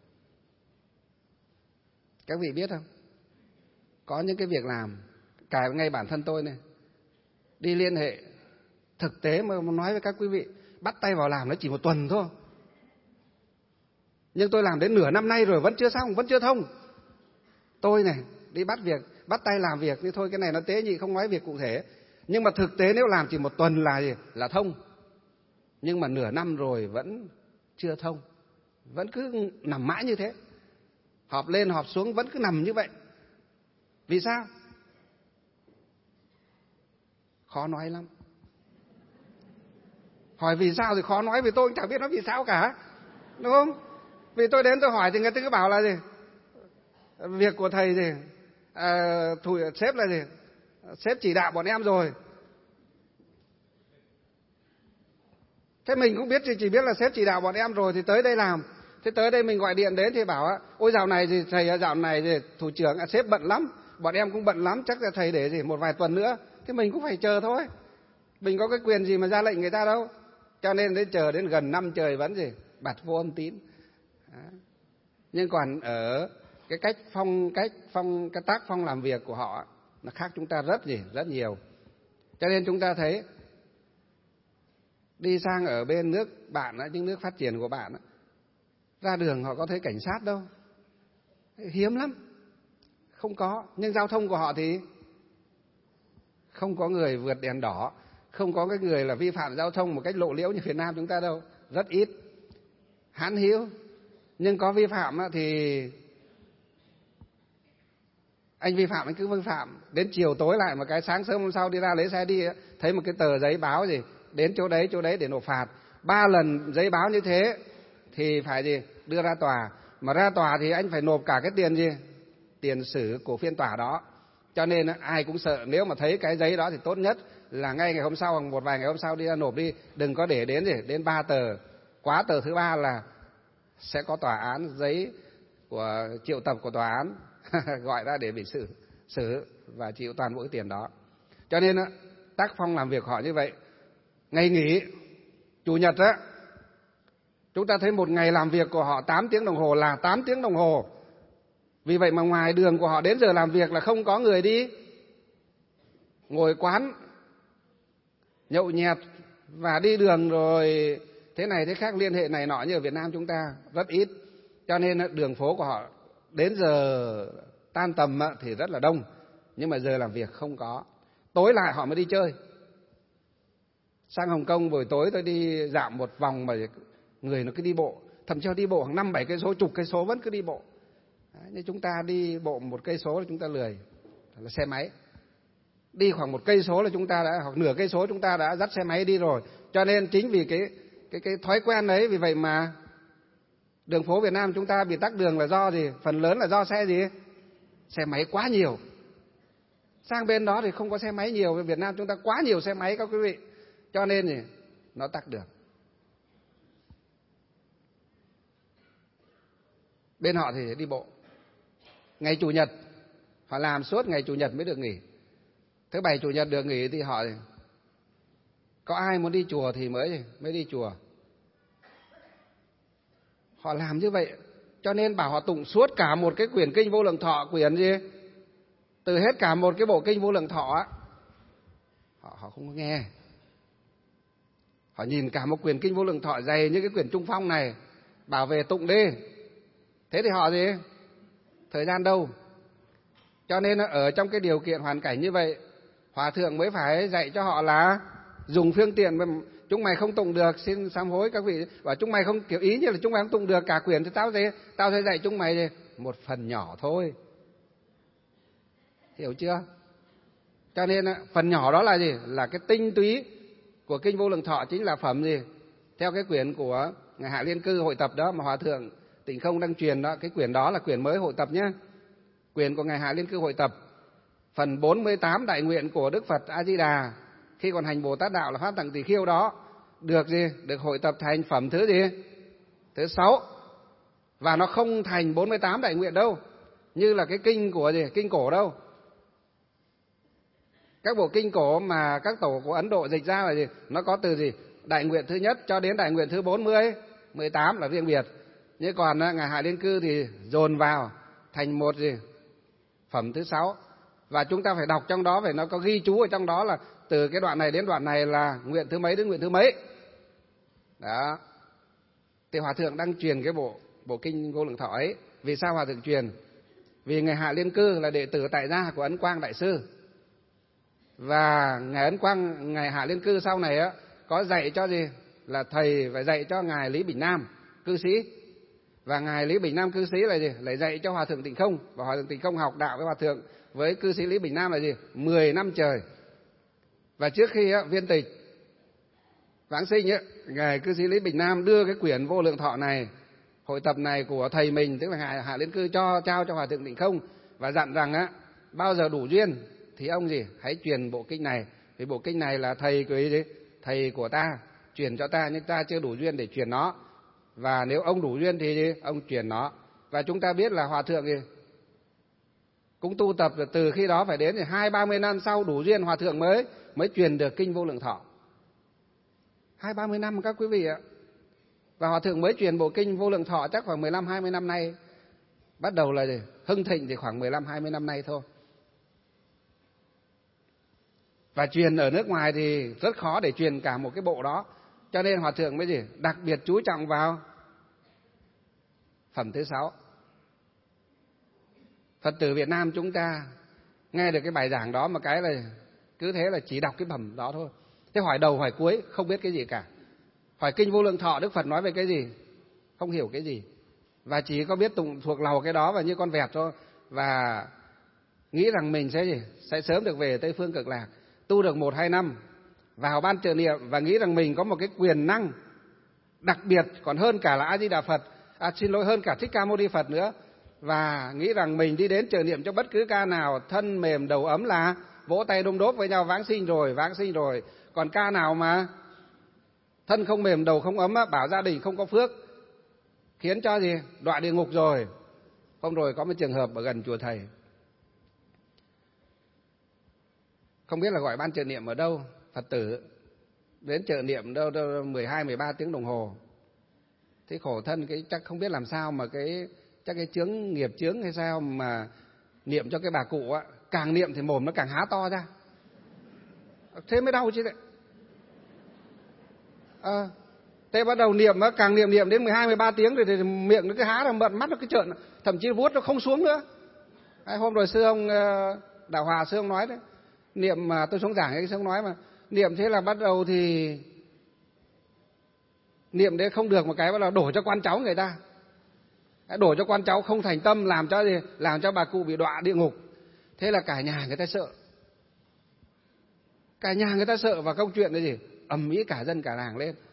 Các vị biết không? Có những cái việc làm, cả ngay bản thân tôi này, đi liên hệ thực tế mà nói với các quý vị, bắt tay vào làm nó chỉ một tuần thôi. Nhưng tôi làm đến nửa năm nay rồi vẫn chưa xong, vẫn chưa thông. Tôi này, đi bắt việc, bắt tay làm việc, nhưng thôi cái này nó tế nhị không nói việc cụ thể. Nhưng mà thực tế nếu làm chỉ một tuần là gì? Là thông. Nhưng mà nửa năm rồi vẫn chưa thông. Vẫn cứ nằm mãi như thế. Họp lên họp xuống vẫn cứ nằm như vậy. Vì sao? Khó nói lắm. Hỏi vì sao thì khó nói, vì tôi cũng chẳng biết nói vì sao cả. Đúng không? Vì tôi đến tôi hỏi thì người ta cứ bảo là gì? Việc của thầy gì? À, thủ, sếp là gì? Sếp chỉ đạo bọn em rồi. Thế mình cũng biết, thì chỉ biết là sếp chỉ đạo bọn em rồi thì tới đây làm. Thế tới đây mình gọi điện đến thì bảo ôi dạo này thì thầy dạo này thì thủ trưởng à, sếp bận lắm, bọn em cũng bận lắm, chắc là thầy để gì một vài tuần nữa. Thế mình cũng phải chờ thôi. Mình có cái quyền gì mà ra lệnh người ta đâu. Cho nên đến chờ đến gần năm trời vẫn gì bật vô âm tín. Đó. Nhưng còn ở cái cách phong cách phong cái tác phong làm việc của họ nó khác chúng ta rất gì rất nhiều. Cho nên chúng ta thấy đi sang ở bên nước bạn, những nước phát triển của bạn, ra đường họ có thấy cảnh sát đâu, hiếm lắm, không có. Nhưng giao thông của họ thì không có người vượt đèn đỏ, không có cái người là vi phạm giao thông một cách lộ liễu như Việt Nam chúng ta đâu, rất ít, hãn hữu. Nhưng có vi phạm thì anh vi phạm anh cứ vi phạm, đến chiều tối lại một cái, sáng sớm hôm sau đi ra lấy xe đi, thấy một cái tờ giấy báo gì, đến chỗ đấy chỗ đấy để nộp phạt. Ba lần giấy báo như thế thì phải gì đưa ra tòa, mà ra tòa thì anh phải nộp cả cái tiền gì, tiền xử của phiên tòa đó. Cho nên ai cũng sợ, nếu mà thấy cái giấy đó thì tốt nhất là ngay ngày hôm sau hoặc một vài ngày hôm sau đi ra nộp đi, đừng có để đến gì đến ba tờ, quá tờ thứ ba là sẽ có tòa án giấy của triệu tập của tòa án gọi ra để bị xử xử và chịu toàn bộ cái tiền đó. Cho nên tác phong làm việc họ như vậy. Ngày nghỉ chủ nhật á, chúng ta thấy một ngày làm việc của họ tám tiếng đồng hồ là tám tiếng đồng hồ. Vì vậy mà ngoài đường của họ đến giờ làm việc là không có người đi ngồi quán nhậu nhẹt và đi đường rồi thế này thế khác liên hệ này nọ như ở Việt Nam chúng ta rất ít. Cho nên đường phố của họ đến giờ tan tầm thì rất là đông, nhưng mà giờ làm việc không có. Tối lại họ mới đi chơi. Sang Hồng Kông buổi tối tôi đi dạo một vòng mà người nó cứ đi bộ, thậm chí đi bộ khoảng năm bảy cây số, chục cây số vẫn cứ đi bộ. Đấy, nhưng chúng ta đi bộ một cây số là chúng ta lười, là xe máy. Đi khoảng một cây số là chúng ta đã, hoặc nửa cây số chúng ta đã dắt xe máy đi rồi. Cho nên chính vì cái cái cái thói quen đấy, vì vậy mà đường phố Việt Nam chúng ta bị tắc đường là do gì? Phần lớn là do xe gì? Xe máy quá nhiều. Sang bên đó thì không có xe máy nhiều, Việt Nam chúng ta quá nhiều xe máy các quý vị. Cho nên thì nó tắc đường. Bên họ thì đi bộ. Ngày Chủ nhật họ làm suốt ngày Chủ nhật mới được nghỉ. Thứ Bảy Chủ nhật được nghỉ thì họ có ai muốn đi chùa thì mới mới đi chùa. Họ làm như vậy. Cho nên bảo họ tụng suốt cả một cái quyển kinh Vô Lượng Thọ, quyển gì? Từ hết cả một cái bộ kinh Vô Lượng Thọ á, họ, họ không có nghe. Họ nhìn cả một quyển kinh Vô Lượng Thọ dày như cái quyển Trung Phong này, bảo về tụng đi. Thế thì họ gì? Thời gian đâu? Cho nên ở trong cái điều kiện hoàn cảnh như vậy, Hòa Thượng mới phải dạy cho họ là dùng phương tiện. Chúng mày không tụng được, xin sám hối các vị. Và chúng mày không, kiểu ý như là chúng mày không tụng được cả quyển thì tao sẽ, tao sẽ dạy chúng mày gì? Một phần nhỏ thôi. Hiểu chưa? Cho nên phần nhỏ đó là gì? Là cái tinh túy của kinh Vô Lượng Thọ, chính là phẩm gì? Theo cái quyển của Ngài Hạ Liên Cư hội tập đó mà Hòa Thượng Tịnh Không đang truyền đó, cái quyển đó là quyển mới hội tập nhé. Quyển của Ngài Hạ Liên Cư hội tập, phần bốn mươi tám đại nguyện của Đức Phật A Di Đà khi còn hành Bồ Tát đạo là Pháp Tặng Tỳ Khưu đó, được gì? Được hội tập thành phẩm thứ gì? Thứ sáu. Và nó không thành bốn mươi tám đại nguyện đâu, như là cái kinh của gì? Kinh cổ đâu. Các bộ kinh cổ mà các tổ của Ấn Độ dịch ra là gì? Nó có từ gì? Đại nguyện thứ nhất cho đến đại nguyện thứ bốn mươi, mười tám là riêng biệt. Nhưng còn Ngài Hạ Liên Cư thì dồn vào thành một gì? Phẩm thứ sáu. Và chúng ta phải đọc trong đó, phải nó có ghi chú ở trong đó là từ cái đoạn này đến đoạn này là nguyện thứ mấy đến nguyện thứ mấy. Đó. Thì Hòa Thượng đang truyền cái bộ bộ kinh Vô Lượng Thọ ấy. Vì sao Hòa Thượng truyền? Vì Ngài Hạ Liên Cư là đệ tử tại gia của Ấn Quang Đại Sư. Và Ngài Ấn Quang, Ngài Hạ Liên Cư sau này á, có dạy cho gì? Là thầy phải dạy cho Ngài Lý Bình Nam, cư sĩ. Và Ngài Lý Bình Nam cư sĩ là gì? Lại dạy cho Hòa Thượng Tịnh Không. Và Hòa Thượng Tịnh Không học đạo với Hòa Thượng, với cư sĩ Lý Bình Nam là gì? mười năm trời. Và trước khi á, viên tịch vãng sinh á, Ngài cư sĩ Lý Bình Nam đưa cái quyển Vô Lượng Thọ này, hội tập này của thầy mình, tức là Ngài Hạ Liên Cư, cho trao cho Hòa Thượng Tịnh Không, và dặn rằng á, bao giờ đủ duyên thì ông gì? Hãy truyền bộ kinh này. Vì bộ kinh này là thầy của gì? Thầy của ta truyền cho ta, nhưng ta chưa đủ duyên để truyền nó. Và nếu ông đủ duyên thì gì? Ông truyền nó. Và chúng ta biết là Hòa Thượng gì? Cũng tu tập từ khi đó phải đến thì hai ba mươi năm sau đủ duyên Hòa Thượng mới mới truyền được kinh Vô Lượng Thọ. Hai ba mươi năm các quý vị ạ. Và Hòa Thượng mới truyền bộ kinh Vô Lượng Thọ chắc khoảng mười lăm hai mươi năm nay. Bắt đầu là gì? Hưng thịnh thì khoảng mười lăm hai mươi năm nay thôi. Và truyền ở nước ngoài thì rất khó để truyền cả một cái bộ đó. Cho nên Hòa Thượng mới gì? Đặc biệt chú trọng vào phẩm thứ sáu. Phật tử Việt Nam chúng ta nghe được cái bài giảng đó, mà cái là cứ thế là chỉ đọc cái phẩm đó thôi. Thế hỏi đầu hỏi cuối không biết cái gì cả. Hỏi kinh Vô Lượng Thọ Đức Phật nói về cái gì? Không hiểu cái gì. Và chỉ có biết tụng thuộc lầu cái đó và như con vẹt thôi. Và nghĩ rằng mình sẽ gì? Sẽ sớm được về Tây Phương Cực Lạc. Tu được một hai năm vào ban trợ niệm và nghĩ rằng mình có một cái quyền năng đặc biệt còn hơn cả là A Di Đà Phật, à, xin lỗi, hơn cả Thích Ca Mâu Ni Phật nữa. Và nghĩ rằng mình đi đến trợ niệm cho bất cứ ca nào thân mềm đầu ấm là vỗ tay đôm đốp với nhau, vãng sinh rồi, vãng sinh rồi. Còn ca nào mà thân không mềm đầu không ấm, bảo gia đình không có phước, khiến cho gì? Đọa địa ngục rồi. Hôm rồi có một trường hợp ở gần chùa thầy, không biết là gọi ban trợ niệm ở đâu, Phật tử đến trợ niệm đâu, đâu mười hai mười ba tiếng đồng hồ. Thế khổ thân, cái chắc không biết làm sao mà cái chắc cái chướng nghiệp chướng hay sao mà niệm cho cái bà cụ á, càng niệm thì mồm nó càng há to ra. Thế mới đau chứ đấy. À, thế bắt đầu niệm á, càng niệm niệm đến mười hai mười ba tiếng rồi thì miệng nó cứ há ra, mận mắt nó cứ trợn, thậm chí vuốt nó không xuống nữa. Hai hôm rồi sư ông Đạo Hòa sư ông nói đấy, niệm mà tôi xuống giảng ấy, sư ông nói mà niệm thế là bắt đầu thì niệm đấy không được một cái, bắt đầu đổ cho con cháu người ta, đổ cho con cháu không thành tâm, làm cho gì? Làm cho bà cụ bị đọa địa ngục. Thế là cả nhà người ta sợ, cả nhà người ta sợ, và câu chuyện là gì? Ầm ĩ cả dân cả làng lên.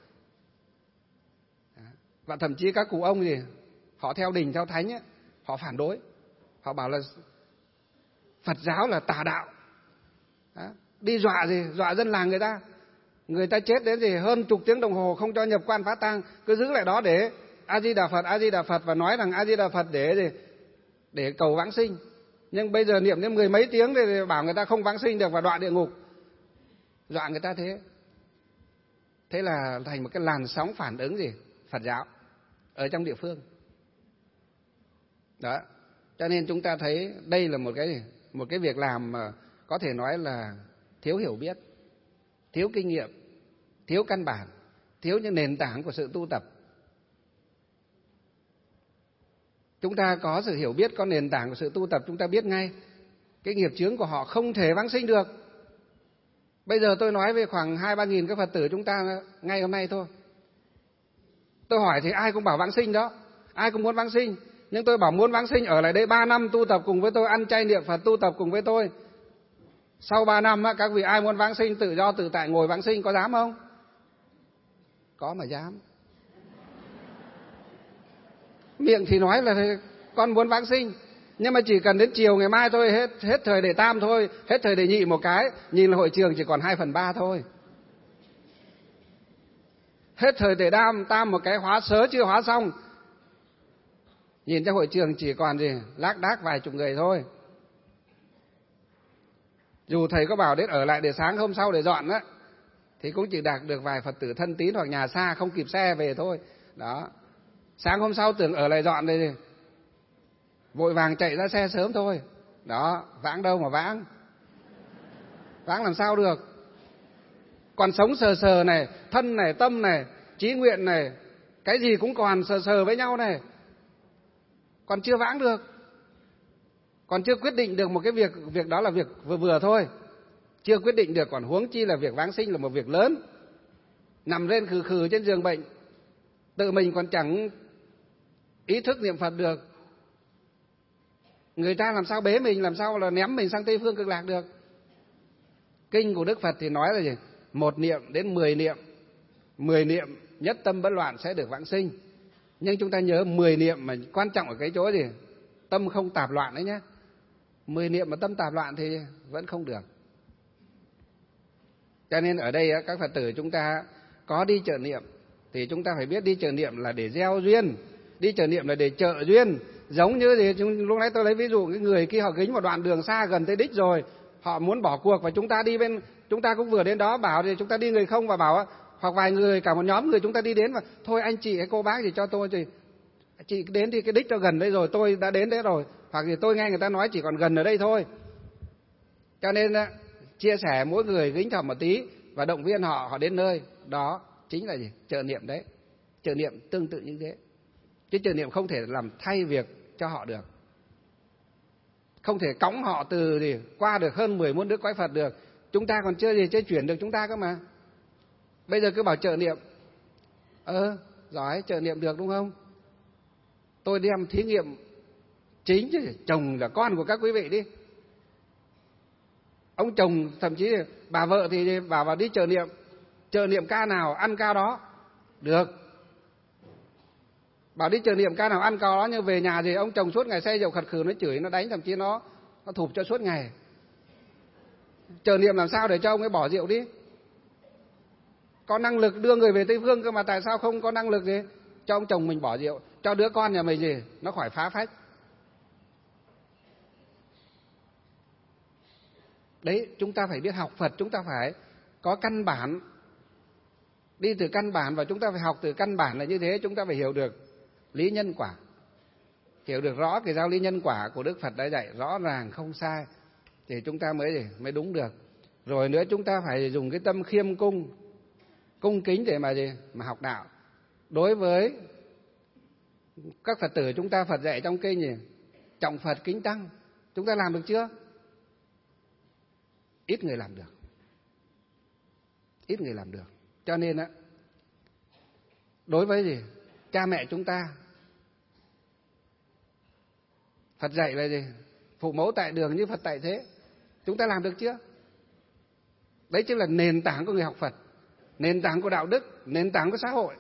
Và thậm chí các cụ ông gì, họ theo đình theo thánh ấy, họ phản đối, họ bảo là Phật giáo là tà đạo. Đó. Đi dọa gì? Dọa dân làng người ta. Người ta chết đến gì hơn chục tiếng đồng hồ không cho nhập quan phá tang, cứ giữ lại đó để A Di Đà Phật, A Di Đà Phật, và nói rằng A Di Đà Phật để gì? Để cầu vãng sinh. Nhưng bây giờ niệm đến mười mấy tiếng thì bảo người ta không vãng sinh được và đọa địa ngục. Dọa người ta thế. Thế là thành một cái làn sóng phản ứng gì? Phật giáo ở trong địa phương. Đó. Cho nên chúng ta thấy đây là một cái một cái việc làm mà có thể nói là thiếu hiểu biết, thiếu kinh nghiệm, thiếu căn bản, thiếu những nền tảng của sự tu tập. Chúng ta có sự hiểu biết, có nền tảng của sự tu tập, chúng ta biết ngay cái nghiệp chướng của họ không thể vãng sinh được. Bây giờ tôi nói về khoảng hai ba nghìn các Phật tử chúng ta ngay hôm nay thôi. Tôi hỏi thì ai cũng bảo vãng sinh đó, ai cũng muốn vãng sinh. Nhưng tôi bảo muốn vãng sinh ở lại đây ba năm tu tập cùng với tôi, ăn chay niệm Phật tu tập cùng với tôi. Sau ba năm á, các vị ai muốn vãng sinh tự do tự tại ngồi vãng sinh, có dám không? Có mà dám. Miệng thì nói là con muốn vãng sinh, nhưng mà chỉ cần đến chiều ngày mai thôi, hết hết thời đề tam thôi, hết thời đề nhị một cái, nhìn là hội trường chỉ còn hai phần ba thôi. Hết thời đề tam tam một cái, hóa sớ chưa hóa xong, Nhìn trong hội trường chỉ còn gì lác đác vài chục người thôi. Dù thầy có bảo đến ở lại để sáng hôm sau để dọn á, thì cũng chỉ đạt được vài Phật tử thân tín hoặc nhà xa không kịp xe về thôi. Đó. Sáng hôm sau tưởng ở lại dọn đây thì vội vàng chạy ra xe sớm thôi. Đó, vãng đâu mà vãng. Vãng làm sao được. Còn sống sờ sờ này, thân này, tâm này, chí nguyện này, cái gì cũng còn sờ sờ với nhau này. Còn chưa vãng được. Còn chưa quyết định được một cái việc, việc đó là việc vừa vừa thôi. Chưa quyết định được, còn huống chi là việc vãng sinh là một việc lớn. Nằm lên khừ khừ trên giường bệnh, tự mình còn chẳng ý thức niệm Phật được. Người ta làm sao bế mình, làm sao là ném mình sang Tây Phương Cực Lạc được. Kinh của Đức Phật thì nói là gì? Một niệm đến mười niệm. Mười niệm nhất tâm bất loạn sẽ được vãng sinh. Nhưng chúng ta nhớ mười niệm mà quan trọng ở cái chỗ gì? Tâm không tạp loạn đấy nhé. Mười niệm mà tâm tạp loạn thì vẫn không được. Cho nên ở đây các Phật tử chúng ta có đi chợ niệm thì chúng ta phải biết đi chợ niệm là để gieo duyên, đi chợ niệm là để trợ duyên. Giống như thì lúc nãy tôi lấy ví dụ cái người kia họ gính một đoạn đường xa gần tới đích rồi, họ muốn bỏ cuộc và chúng ta đi bên, chúng ta cũng vừa đến đó bảo thì chúng ta đi người không và bảo hoặc vài người cả một nhóm người chúng ta đi đến và thôi anh chị hay cô bác gì cho tôi thì chị đến đi cái đích cho gần đây rồi, tôi đã đến đấy rồi, hoặc thì tôi nghe người ta nói chỉ còn gần ở đây thôi. Cho nên chia sẻ mỗi người gính thầm một tí và động viên họ, họ đến nơi đó chính là gì? Trợ niệm đấy. Trợ niệm tương tự như thế. Chứ trợ niệm không thể làm thay việc cho họ được. Không thể cõng họ từ gì qua được hơn mười muôn nước cõi Phật được. Chúng ta còn chưa gì chưa chuyển được chúng ta cơ mà. Bây giờ cứ bảo trợ niệm. Ơ, giỏi, trợ niệm được đúng không? Tôi đem thí nghiệm chính chứ, chồng là con của các quý vị đi. Ông chồng thậm chí bà vợ thì bảo vào đi trợ niệm. Trợ niệm ca nào ăn ca đó. Được. Bảo đi trợ niệm ca nào ăn ca đó, nhưng về nhà thì ông chồng suốt ngày say rượu khật khử, nó chửi, nó đánh, thậm chí nó nó thụp cho suốt ngày. Trợ niệm làm sao để cho ông ấy bỏ rượu đi? Có năng lực đưa người về Tây Phương cơ mà tại sao không có năng lực gì cho ông chồng mình bỏ rượu, cho đứa con nhà mình gì nó khỏi phá phách. Đấy, chúng ta phải biết học Phật, chúng ta phải có căn bản, đi từ căn bản, và chúng ta phải học từ căn bản là như thế. Chúng ta phải hiểu được lý nhân quả, hiểu được rõ cái giáo lý nhân quả của Đức Phật đã dạy rõ ràng không sai thì chúng ta mới mới đúng được. Rồi nữa chúng ta phải dùng cái tâm khiêm cung, cung kính để mà gì mà học đạo. Đối với các Phật tử chúng ta, Phật dạy trong kinh gì trọng Phật kính tăng, chúng ta làm được chưa? Ít người làm được, ít người làm được. Cho nên á, đối với gì cha mẹ chúng ta, Phật dạy là gì phụ mẫu tại đường như Phật tại thế, chúng ta làm được chưa? Đấy chính là nền tảng của người học Phật, nền tảng của đạo đức, nền tảng của xã hội.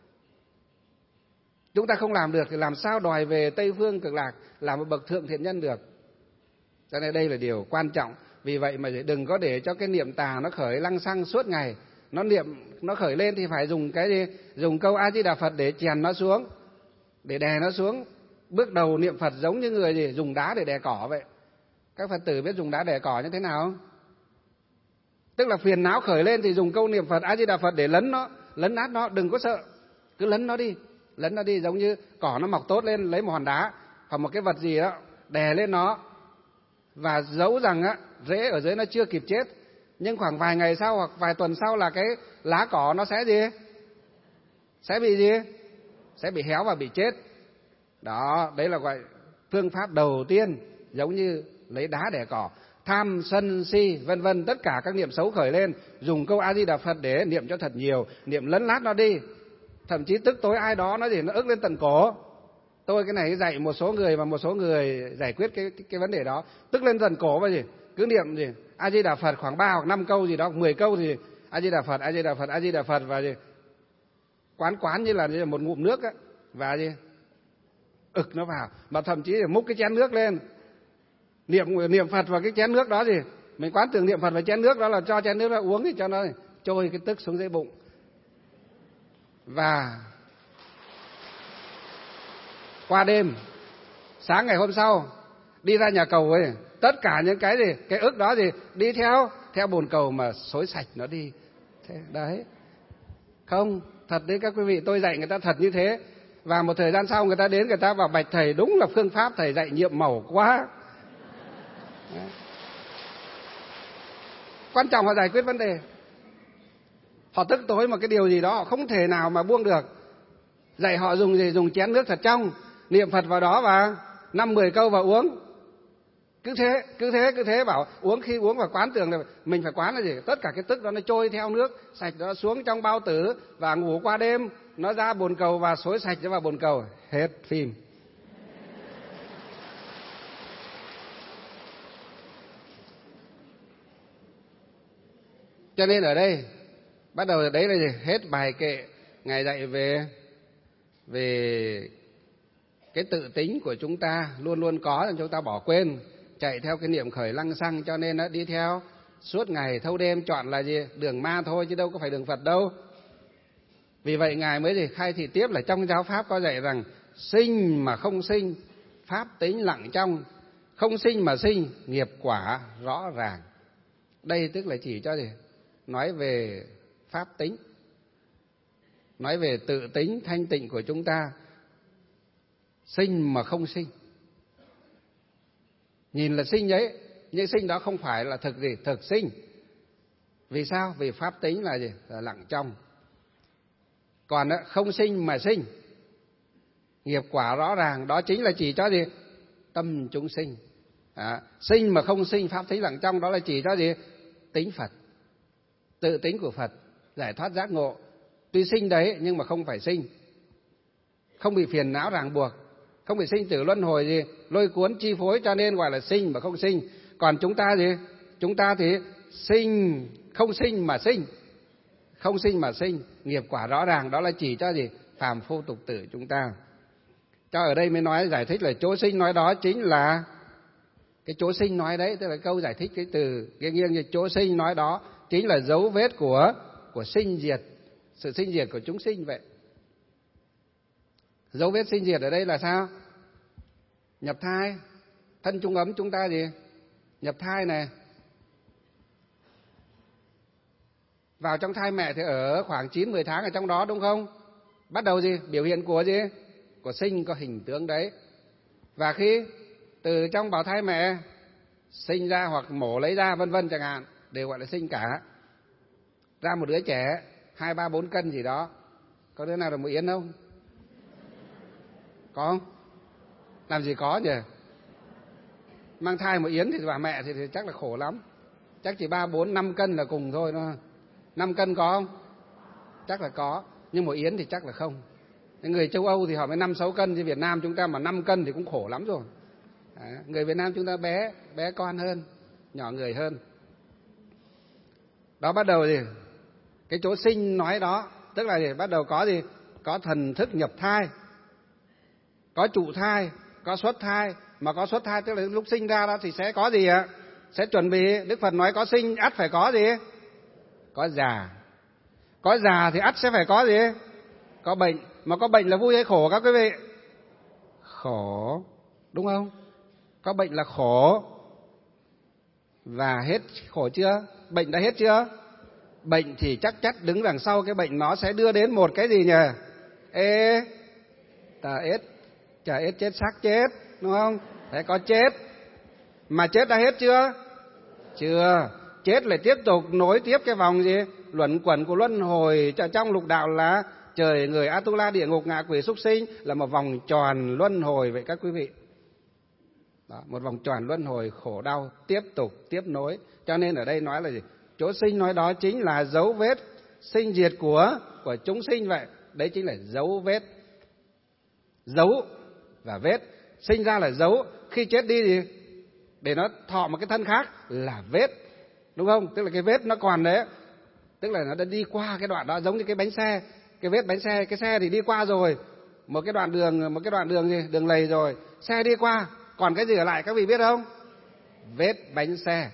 Chúng ta không làm được thì làm sao đòi về Tây Phương Cực Lạc làm một bậc thượng thiện nhân được. Cho nên đây là điều quan trọng. Vì vậy mà đừng có để cho cái niệm tà nó khởi lăng xăng suốt ngày. Nó niệm, nó khởi lên thì phải dùng cái gì? Dùng câu A Di Đà Phật để chèn nó xuống, để đè nó xuống. Bước đầu niệm Phật giống như người gì dùng đá để đè cỏ vậy. Các Phật tử biết dùng đá đè cỏ như thế nào không? Tức là phiền não khởi lên thì dùng câu niệm Phật A Di Đà Phật để lấn nó, lấn át nó, đừng có sợ, cứ lấn nó đi, lấn nó đi. Giống như cỏ nó mọc tốt lên, lấy một hòn đá hoặc một cái vật gì đó đè lên nó, và dẫu rằng á rễ ở dưới nó chưa kịp chết, nhưng khoảng vài ngày sau hoặc vài tuần sau là cái lá cỏ nó sẽ gì? Sẽ bị gì? Sẽ bị héo và bị chết. Đó, đấy là gọi phương pháp đầu tiên, giống như lấy đá đè cỏ. Tham, sân, si, vân vân, tất cả các niệm xấu khởi lên, dùng câu A Di Đà Phật để niệm cho thật nhiều, niệm lấn lát nó đi. Thậm chí tức tối ai đó nó gì nó ức lên tận cổ. Tôi cái này dạy một số người và một số người giải quyết cái cái, cái vấn đề đó, tức lên tận cổ và gì cứ niệm gì A Di Đà Phật khoảng ba hoặc năm câu gì đó, mười câu gì A Di Đà Phật, A Di Đà Phật, A Di Đà Phật, và gì quán quán như là, như là một ngụm nước á, và gì ực nó vào, mà thậm chí là múc cái chén nước lên niệm niệm Phật vào cái chén nước đó, gì mình quán tưởng niệm Phật vào chén nước đó là cho chén nước ra uống thì cho nó trôi cái tức xuống dưới bụng. Và qua đêm sáng ngày hôm sau đi ra nhà cầu ấy, tất cả những cái gì, cái ức đó gì đi theo theo bồn cầu mà xối sạch nó đi. Thế đấy. Không, thật đấy các quý vị, tôi dạy người ta thật như thế. Và một thời gian sau người ta đến người ta bảo bạch thầy, đúng là phương pháp thầy dạy nhiệm màu quá. Đấy. Quan trọng họ giải quyết vấn đề. Họ tức tối một cái điều gì đó họ không thể nào mà buông được. Dạy họ dùng gì? Dùng chén nước thật trong, niệm Phật vào đó và năm mười câu và uống. Cứ thế, cứ thế, cứ thế bảo uống, khi uống và quán tưởng là mình phải quán là gì? Tất cả cái tức đó nó trôi theo nước sạch đó xuống trong bao tử và ngủ qua đêm, nó ra bồn cầu và xối sạch nó vào bồn cầu. Hết phim. Cho nên ở đây, bắt đầu ở đấy là gì? Hết bài kệ Ngài dạy về về cái tự tính của chúng ta luôn luôn có, chúng ta bỏ quên, chạy theo cái niệm khởi lăng xăng, cho nên nó đi theo suốt ngày thâu đêm, chọn là gì? Đường ma thôi chứ đâu có phải đường Phật đâu. Vì vậy Ngài mới gì? Khai thị tiếp là trong giáo pháp có dạy rằng sinh mà không sinh, pháp tính lặng trong, không sinh mà sinh, nghiệp quả rõ ràng. Đây tức là chỉ cho gì? Nói về pháp tính, nói về tự tính thanh tịnh của chúng ta. Sinh mà không sinh, nhìn là sinh ấy, nhưng sinh đó không phải là thực gì? Thực sinh. Vì sao? Vì pháp tính là gì? Là lặng trong. Còn không sinh mà sinh, nghiệp quả rõ ràng, đó chính là chỉ cho gì? Tâm chúng sinh. À, sinh mà không sinh, pháp tính lặng trong, đó là chỉ cho gì? Tính Phật, tự tính của Phật, giải thoát giác ngộ. Tuy sinh đấy nhưng mà không phải sinh, không bị phiền não ràng buộc, không bị sinh tử luân hồi gì lôi cuốn chi phối, cho nên gọi là sinh mà không sinh. Còn chúng ta gì? Chúng ta thì sinh, không sinh mà sinh, không sinh mà sinh, nghiệp quả rõ ràng, đó là chỉ cho gì? Phàm phu tục tử chúng ta. Cho ở đây mới nói giải thích là chỗ sinh nói đó chính là cái chỗ sinh nói đấy, tức là câu giải thích cái từ cái nghiêng như chỗ sinh nói đó chính là dấu vết của của sinh diệt, sự sinh diệt của chúng sinh vậy. Dấu vết sinh diệt ở đây là sao? Nhập thai, thân trung ấm chúng ta gì? Nhập thai này, vào trong thai mẹ thì ở khoảng chín mười tháng ở trong đó, đúng không? Bắt đầu gì? Biểu hiện của gì? Của sinh có hình tướng đấy. Và khi từ trong bào thai mẹ sinh ra hoặc mổ lấy ra vân vân chẳng hạn, đều gọi là sinh cả. Ra một đứa trẻ hai ba bốn cân gì đó, có đứa nào được một yến không? Có không? Làm gì có nhỉ? Mang thai một yến thì bà mẹ thì, thì chắc là khổ lắm. Chắc chỉ ba bốn năm cân là cùng thôi đó. Năm cân có không? Chắc là có, nhưng một yến thì chắc là không. Người châu Âu thì họ mới năm sáu cân, chứ Việt Nam chúng ta mà năm cân thì cũng khổ lắm rồi. Đấy, người Việt Nam chúng ta bé, bé con hơn, nhỏ người hơn. Đó bắt đầu gì? Cái chỗ sinh nói đó, tức là gì? Bắt đầu có gì? Có thần thức nhập thai, có trụ thai, có xuất thai. Mà có xuất thai tức là lúc sinh ra đó thì sẽ có gì ạ? Sẽ chuẩn bị, Đức Phật nói có sinh ắt phải có gì? Có già. Có già thì ắt sẽ phải có gì? Có bệnh. Mà có bệnh là vui hay khổ các quý vị? Khổ, đúng không? Có bệnh là khổ. Và hết khổ chưa? Bệnh đã hết chưa? Bệnh thì chắc chắc đứng đằng sau cái bệnh nó sẽ đưa đến một cái gì nhỉ? Ê, tà ết, chả ết chết xác chết, đúng không? Thế có chết. Mà chết đã hết chưa? Chưa. Chết lại tiếp tục nối tiếp cái vòng gì? Luẩn quẩn của luân hồi trong lục đạo là trời, người, Atula, địa ngục, ngạ quỷ, súc sinh, là một vòng tròn luân hồi vậy các quý vị. Đó, một vòng tròn luân hồi khổ đau tiếp tục tiếp nối. Cho nên ở đây nói là gì? Chỗ sinh nói đó chính là dấu vết sinh diệt của của chúng sinh vậy. Đấy chính là dấu vết. Dấu và vết. Sinh ra là dấu, khi chết đi thì để nó thọ một cái thân khác là vết, đúng không? Tức là cái vết nó còn đấy, tức là nó đã đi qua cái đoạn đó, giống như cái bánh xe, cái vết bánh xe, cái xe thì đi qua rồi, một cái đoạn đường, một cái đoạn đường gì, đường lầy rồi, xe đi qua, còn cái gì ở lại các vị biết không? Vết bánh xe.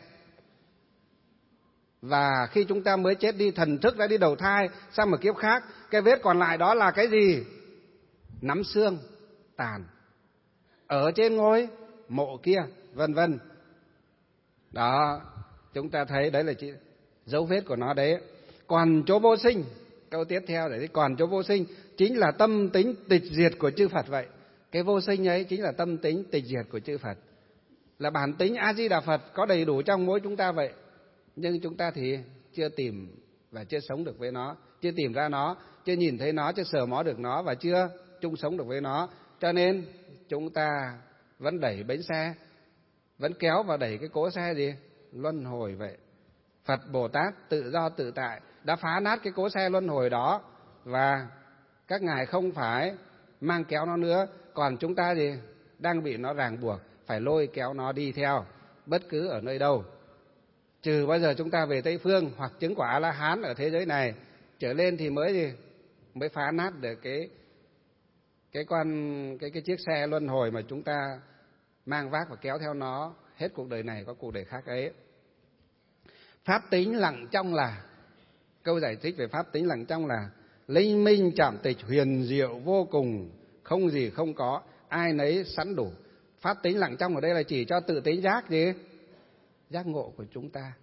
Và khi chúng ta mới chết đi, thần thức đã đi đầu thai sang một kiếp khác, cái vết còn lại đó là cái gì? Nắm xương, tàn. ở trên ngôi mộ kia, vân vân. Đó, chúng ta thấy đấy là chỉ dấu vết của nó đấy. Còn chỗ vô sinh, câu tiếp theo đấy, còn chỗ vô sinh chính là tâm tính tịch diệt của chư Phật vậy. Cái vô sinh ấy chính là tâm tính tịch diệt của chư Phật, là bản tính A Di Đà Phật có đầy đủ trong mỗi chúng ta vậy. Nhưng chúng ta thì chưa tìm và chưa sống được với nó, chưa tìm ra nó, chưa nhìn thấy nó, chưa sờ mó được nó và chưa chung sống được với nó. Cho nên chúng ta vẫn đẩy bánh xe, vẫn kéo và đẩy cái cỗ xe gì? Luân hồi vậy. Phật Bồ Tát tự do tự tại đã phá nát cái cỗ xe luân hồi đó, và các ngài không phải mang kéo nó nữa. Còn chúng ta gì? Đang bị nó ràng buộc, phải lôi kéo nó đi theo bất cứ ở nơi đâu. Trừ bao giờ chúng ta về Tây Phương hoặc chứng quả A-la-hán ở thế giới này trở lên thì mới gì? Mới phá nát được cái cái con cái cái chiếc xe luân hồi mà chúng ta mang vác và kéo theo nó hết cuộc đời này có cuộc đời khác ấy. Pháp tính lặng trong là, câu giải thích về pháp tính lặng trong là linh minh trạm tịch huyền diệu vô cùng, không gì không có, ai nấy sẵn đủ. Pháp tính lặng trong ở đây là chỉ cho tự tính giác gì? Giác ngộ của chúng ta.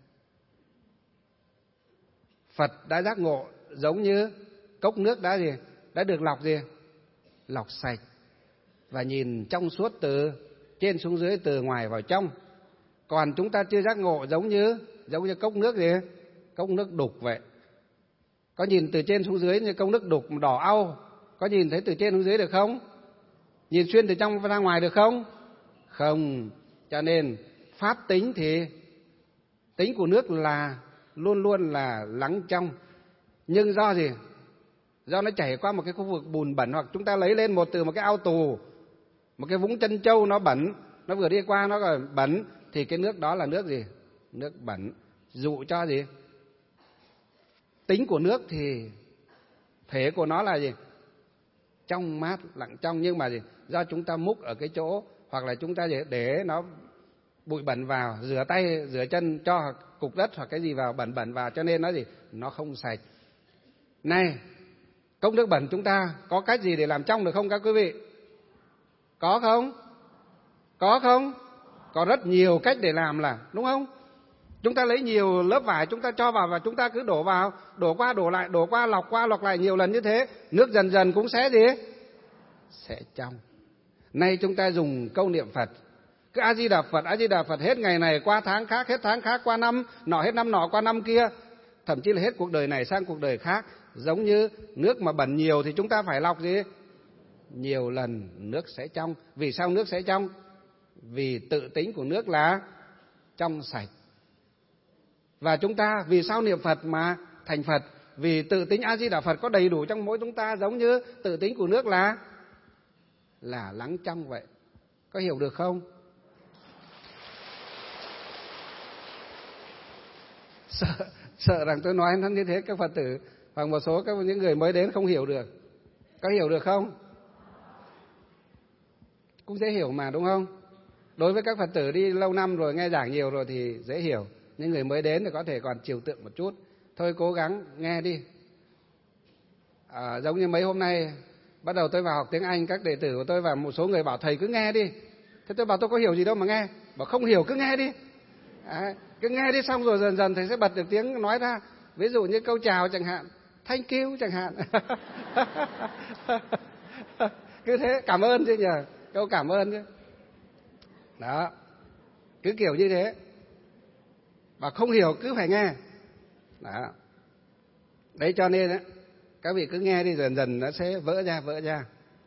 Phật đã giác ngộ giống như cốc nước đã gì? Đã được lọc gì? Lọc sạch và nhìn trong suốt từ trên xuống dưới, từ ngoài vào trong. Còn chúng ta chưa giác ngộ giống như giống như cốc nước gì? Cốc nước đục vậy. Có nhìn từ trên xuống dưới như cốc nước đục đỏ au, có nhìn thấy từ trên xuống dưới được không? Nhìn xuyên từ trong ra ngoài được không? Không. Cho nên pháp tính thì tính của nước là luôn luôn là lắng trong. Nhưng do gì? Do nó chảy qua một cái khu vực bùn bẩn, hoặc chúng ta lấy lên một từ một cái ao tù, một cái vũng chân trâu nó bẩn, nó vừa đi qua nó còn bẩn, thì cái nước đó là nước gì? Nước bẩn. Dụ cho gì? Tính của nước thì thể của nó là gì? Trong mát lặng trong, nhưng mà gì? Do chúng ta múc ở cái chỗ, hoặc là chúng ta để nó bụi bẩn vào, rửa tay rửa chân cho cục đất hoặc cái gì vào bẩn bẩn vào, cho nên nó gì? Nó không sạch. Này, cốc nước bẩn chúng ta có cách gì để làm trong được không các quý vị? Có không? Có không? Có rất nhiều cách để làm là, đúng không? Chúng ta lấy nhiều lớp vải chúng ta cho vào và chúng ta cứ đổ vào, đổ qua đổ lại, đổ qua lọc qua lọc lại nhiều lần như thế, nước dần dần cũng sẽ gì? Sẽ trong. Nay chúng ta dùng câu niệm Phật, cứ A Di Đà Phật, A Di Đà Phật hết ngày này qua tháng khác, hết tháng khác qua năm nọ, hết năm nọ qua năm kia, thậm chí là hết cuộc đời này sang cuộc đời khác. Giống như nước mà bẩn nhiều thì chúng ta phải lọc gì? Nhiều lần nước sẽ trong. Vì sao nước sẽ trong? Vì tự tính của nước là trong sạch. Và chúng ta vì sao niệm Phật mà thành Phật? Vì tự tính A Di Đà Phật có đầy đủ trong mỗi chúng ta, giống như tự tính của nước là là lắng trong vậy. Có hiểu được không? Sợ, sợ rằng tôi nói nó như thế các Phật tử hoặc một số các những người mới đến không hiểu được. Có hiểu được không? Cũng dễ hiểu mà, đúng không? Đối với các Phật tử đi lâu năm rồi, nghe giảng nhiều rồi thì dễ hiểu. Những người mới đến thì có thể còn trừu tượng một chút. Thôi cố gắng nghe đi. À, giống như mấy hôm nay bắt đầu tôi vào học tiếng Anh, các đệ tử của tôi và một số người bảo thầy cứ nghe đi. Thế tôi bảo tôi có hiểu gì đâu mà nghe. Bảo không hiểu cứ nghe đi. À, cứ nghe đi, xong rồi dần dần thầy sẽ bật được tiếng nói ra. Ví dụ như câu chào chẳng hạn, thank you chẳng hạn. Cứ thế, cảm ơn chứ nhờ, câu cảm ơn chứ. Đó, cứ kiểu như thế. Và không hiểu cứ phải nghe. Đó. Đấy cho nên á, các vị cứ nghe đi, dần dần nó sẽ vỡ ra, vỡ ra.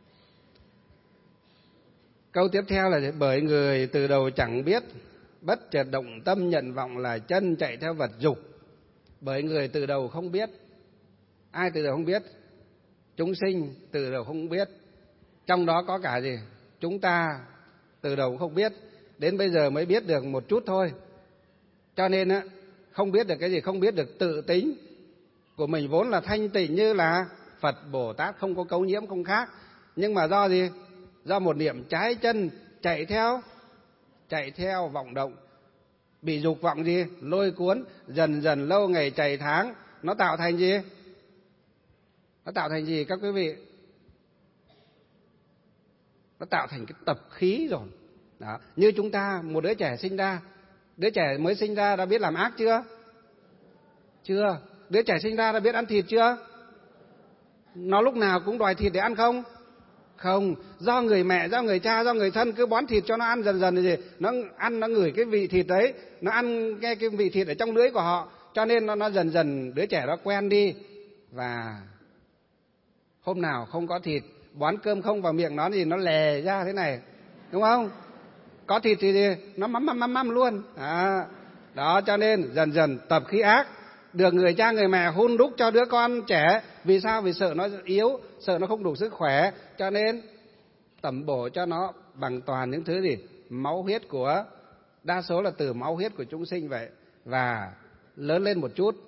Câu tiếp theo là bởi người từ đầu chẳng biết, bất chợt động tâm nhận vọng là chân chạy theo vật dục. Bởi người từ đầu không biết. Ai từ đầu không biết? Chúng sinh từ đầu không biết. Trong đó có cả gì? Chúng ta từ đầu không biết. Đến bây giờ mới biết được một chút thôi. Cho nên á, không biết được cái gì? Không biết được tự tính của mình vốn là thanh tịnh như là Phật Bồ Tát, không có cấu nhiễm không khác. Nhưng mà do gì? Do một niệm trái chân chạy theo chạy theo vọng động, bị dục vọng gì? Lôi cuốn, dần dần lâu ngày chày tháng, nó tạo thành gì? Nó tạo thành gì các quý vị? nó tạo thành cái tập khí rồi. Đó. Như chúng ta, một đứa trẻ sinh ra, đứa trẻ mới sinh ra đã biết làm ác chưa? Chưa. Đứa trẻ sinh ra đã biết ăn thịt chưa? Nó lúc nào cũng đòi thịt để ăn không? Không. Do người mẹ, do người cha, do người thân cứ bón thịt cho nó ăn, dần dần thì nó ăn, nó ngửi cái vị thịt đấy, nó ăn cái, cái vị thịt ở trong lưỡi của họ, cho nên nó, nó dần dần đứa trẻ nó quen đi. Và hôm nào không có thịt, bón cơm không vào miệng nó thì nó lè ra thế này, đúng không? Có thịt thì nó mắm mắm mắm mắm luôn. À, đó, cho nên dần dần tập khí ác được người cha người mẹ hun đúc cho đứa con trẻ. Vì sao? Vì sợ nó yếu, sợ nó không đủ sức khỏe, cho nên tẩm bổ cho nó bằng toàn những thứ gì? Máu huyết của, đa số là từ máu huyết của chúng sinh vậy. Và lớn lên một chút,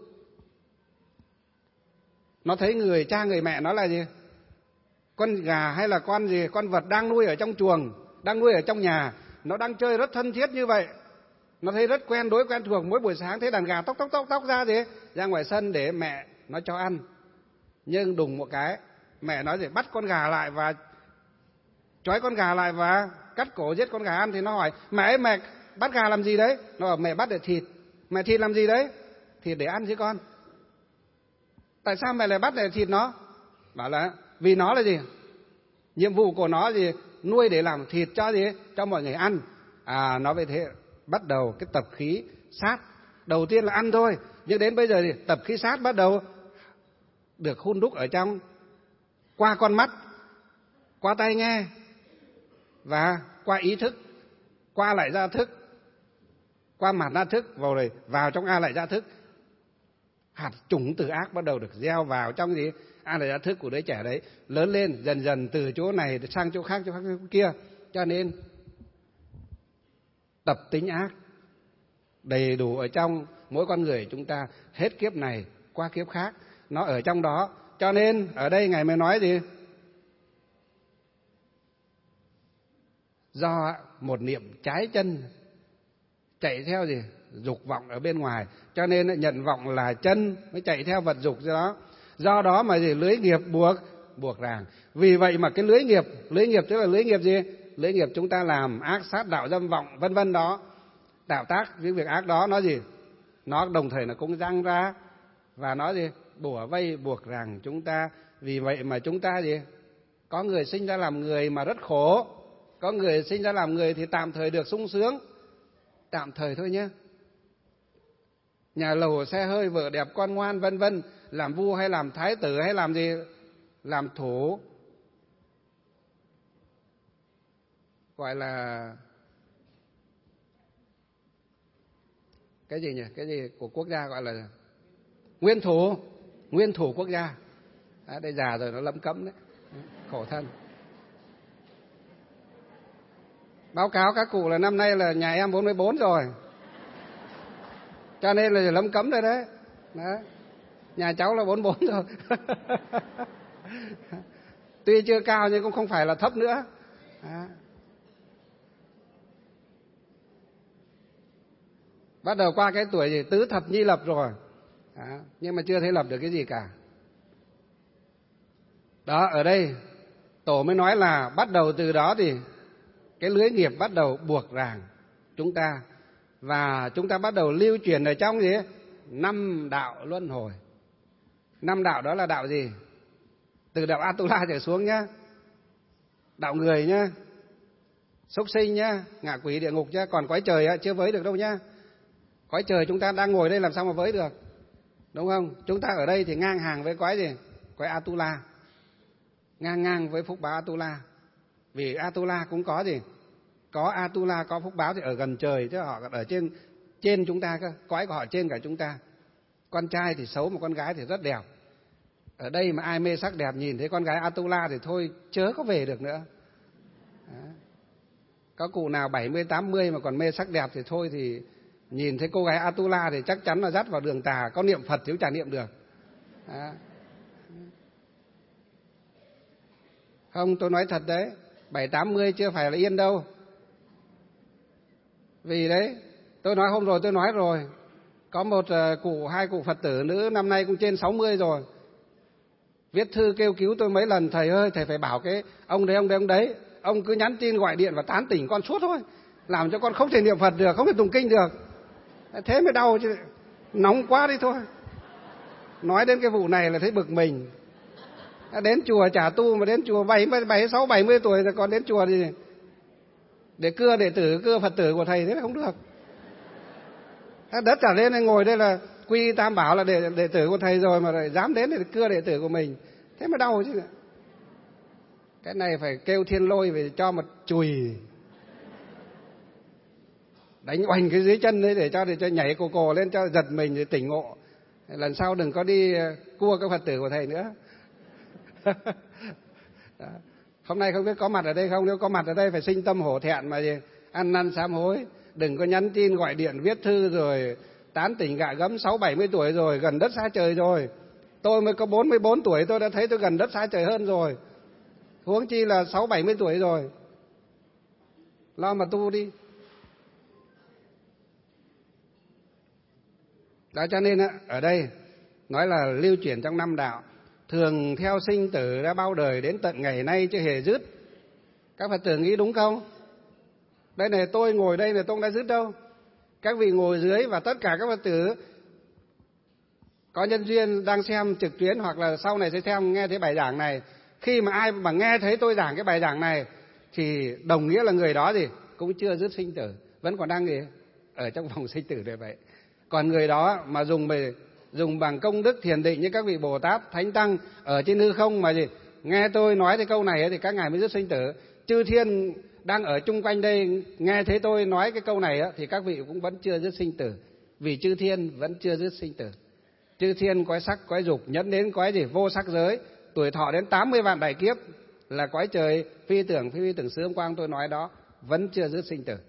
nó thấy người cha người mẹ nó là gì? Con gà hay là con gì? Con vật đang nuôi ở trong chuồng, đang nuôi ở trong nhà, nó đang chơi rất thân thiết như vậy. Nó thấy rất quen đối quen thuộc, mỗi buổi sáng thấy đàn gà tóc tóc tóc tóc ra gì? Ra ngoài sân để mẹ nó cho ăn. Nhưng đùng một cái, mẹ nói gì? Bắt con gà lại và trói con gà lại và cắt cổ giết con gà ăn. Thì nó hỏi, mẹ ơi, mẹ bắt gà làm gì đấy? Nó bảo, mẹ bắt để thịt. Mẹ thịt làm gì đấy? Thịt để ăn chứ con. Tại sao mẹ lại bắt để thịt nó? Bảo là vì nó là gì? Nhiệm vụ của nó là gì? Nuôi để làm thịt cho gì? Cho mọi người ăn. À, nó vậy thế, bắt đầu cái tập khí sát. Đầu tiên là ăn thôi, nhưng đến bây giờ thì tập khí sát bắt đầu được hun đúc ở trong, qua con mắt, qua tai nghe và qua ý thức, qua lại gia thức, qua mạt na thức, vào rồi vào trong a lại gia thức. Hạt chủng từ ác bắt đầu được gieo vào trong gì? A lại gia thức của đứa trẻ đấy, lớn lên dần dần từ chỗ này sang chỗ khác, chỗ khác chỗ kia. Cho nên tập tính ác đầy đủ ở trong mỗi con người chúng ta, hết kiếp này qua kiếp khác, nó ở trong đó. Cho nên ở đây Ngài mới nói gì? Do một niệm trái chân chạy theo gì? Dục vọng ở bên ngoài, cho nên nhận vọng là chân mới chạy theo vật dục đó. Do đó mà gì? Lưới nghiệp buộc buộc ràng. Vì vậy mà cái lưới nghiệp, lưới nghiệp tức là lưới nghiệp gì? Lưới nghiệp chúng ta làm ác sát đạo dâm vọng vân vân đó, tạo tác những việc ác đó, nó gì? Nó đồng thời nó cũng răng ra và nó gì? Bủa vây buộc ràng chúng ta. Vì vậy mà chúng ta gì? Có người sinh ra làm người mà rất khổ, có người sinh ra làm người thì tạm thời được sung sướng, tạm thời thôi nhé. Nhà lầu xe hơi, vợ đẹp con ngoan vân vân, làm vua hay làm thái tử hay làm gì? Làm thủ, gọi là cái gì nhỉ? Cái gì của quốc gia gọi là nguyên thủ, nguyên thủ quốc gia. À, đây già rồi nó lấm cấm đấy, khổ thân. Báo cáo các cụ là năm nay là nhà em bốn mươi bốn rồi, cho nên là lấm cấm rồi đấy. Đó. Nhà cháu là bốn mươi bốn rồi. Tuy chưa cao nhưng cũng không phải là thấp nữa. Đó. Bắt đầu qua cái tuổi gì? Tứ thập nhi lập rồi. Đó. Nhưng mà chưa thấy lập được cái gì cả. Đó, ở đây Tổ mới nói là bắt đầu từ đó thì cái lưới nghiệp bắt đầu buộc ràng chúng ta. Và chúng ta bắt đầu lưu truyền ở trong gì? Năm đạo luân hồi. Năm đạo đó là đạo gì? Từ đạo Atula trở xuống nhá. Đạo người nhá, súc sinh nhá, ngạ quỷ địa ngục nhá. Còn cõi trời á, chưa với được đâu nhá. Cõi trời chúng ta đang ngồi đây làm sao mà với được, đúng không? Chúng ta ở đây thì ngang hàng với cõi gì? Cõi Atula, ngang ngang với phúc báo Atula. Vì Atula cũng có gì? Có Atula, có phúc báo thì ở gần trời, chứ họ ở trên trên chúng ta cơ, cõi của họ trên cả chúng ta. Con trai thì xấu mà con gái thì rất đẹp. Ở đây mà ai mê sắc đẹp nhìn thấy con gái Atula thì thôi chớ có về được nữa. Đó. Có cụ nào bảy mươi tám mươi mà còn mê sắc đẹp thì thôi thì nhìn thấy cô gái Atula thì chắc chắn là dắt vào đường tà, có niệm Phật chứ chả niệm được. Đó. Không, tôi nói thật đấy, bảy tám mươi chưa phải là yên đâu. Vì đấy, tôi nói hôm rồi tôi nói rồi, có một cụ, hai cụ Phật tử nữ năm nay cũng trên sáu mươi rồi. Viết thư kêu cứu tôi mấy lần, thầy ơi, thầy phải bảo cái ông đấy, ông đấy, ông đấy. ông cứ nhắn tin gọi điện và tán tỉnh con suốt thôi, làm cho con không thể niệm Phật được, không thể tụng kinh được. Thế mới đau chứ, nóng quá đi thôi. Nói đến cái vụ này là thấy bực mình. Đến chùa chả tu mà đến chùa bảy mươi bảy sáu bảy mươi tuổi rồi còn đến chùa thì để cưa đệ tử, cưa Phật tử của thầy, thế là không được. Đất trả lên ngồi đây là quy tam bảo là đệ, đệ tử của thầy rồi mà lại dám đến để cưa đệ tử của mình, thế mới đau chứ. Cái này phải kêu thiên lôi về cho một chùi, đánh oanh cái dưới chân đấy để cho để cho nhảy cổ cổ lên cho giật mình để tỉnh ngộ. Lần sau đừng có đi cua các Phật tử của thầy nữa. Hôm nay không biết có mặt ở đây không, nếu có mặt ở đây phải sinh tâm hổ thẹn mà gì, ăn năn sám hối. Đừng có nhắn tin gọi điện viết thư rồi tán tỉnh gạ gẫm, sáu bảy mươi tuổi rồi, gần đất xa trời rồi. Tôi mới có bốn mươi bốn tuổi tôi đã thấy tôi gần đất xa trời hơn rồi, huống chi là sáu bảy mươi tuổi rồi. Lo mà tu đi. Đó, cho nên ở đây nói là lưu chuyển trong năm đạo, thường theo sinh tử đã bao đời đến tận ngày nay chưa hề dứt. Các Phật tử nghĩ đúng không? Đây này, tôi ngồi đây này tôi không đã dứt đâu. Các vị ngồi dưới và tất cả các Phật tử có nhân duyên đang xem trực tuyến hoặc là sau này sẽ xem nghe thấy bài giảng này, khi mà ai mà nghe thấy tôi giảng cái bài giảng này thì đồng nghĩa là người đó gì cũng chưa dứt sinh tử, vẫn còn đang gì ở trong vòng sinh tử như vậy. Còn người đó mà dùng về dùng bằng công đức thiền định như các vị Bồ Tát, Thánh Tăng ở trên hư không mà gì nghe tôi nói cái câu này ấy, thì các ngài mới dứt sinh tử. Chư thiên đang ở chung quanh đây nghe thấy tôi nói cái câu này ấy, thì các vị cũng vẫn chưa dứt sinh tử, vì chư thiên vẫn chưa dứt sinh tử. Chư thiên cõi sắc, cõi dục, nhẫn đến cõi gì vô sắc giới, tuổi thọ đến tám mươi vạn đại kiếp, là cõi trời phi tưởng phi phi tưởng xứ hôm quang tôi nói đó, vẫn chưa dứt sinh tử.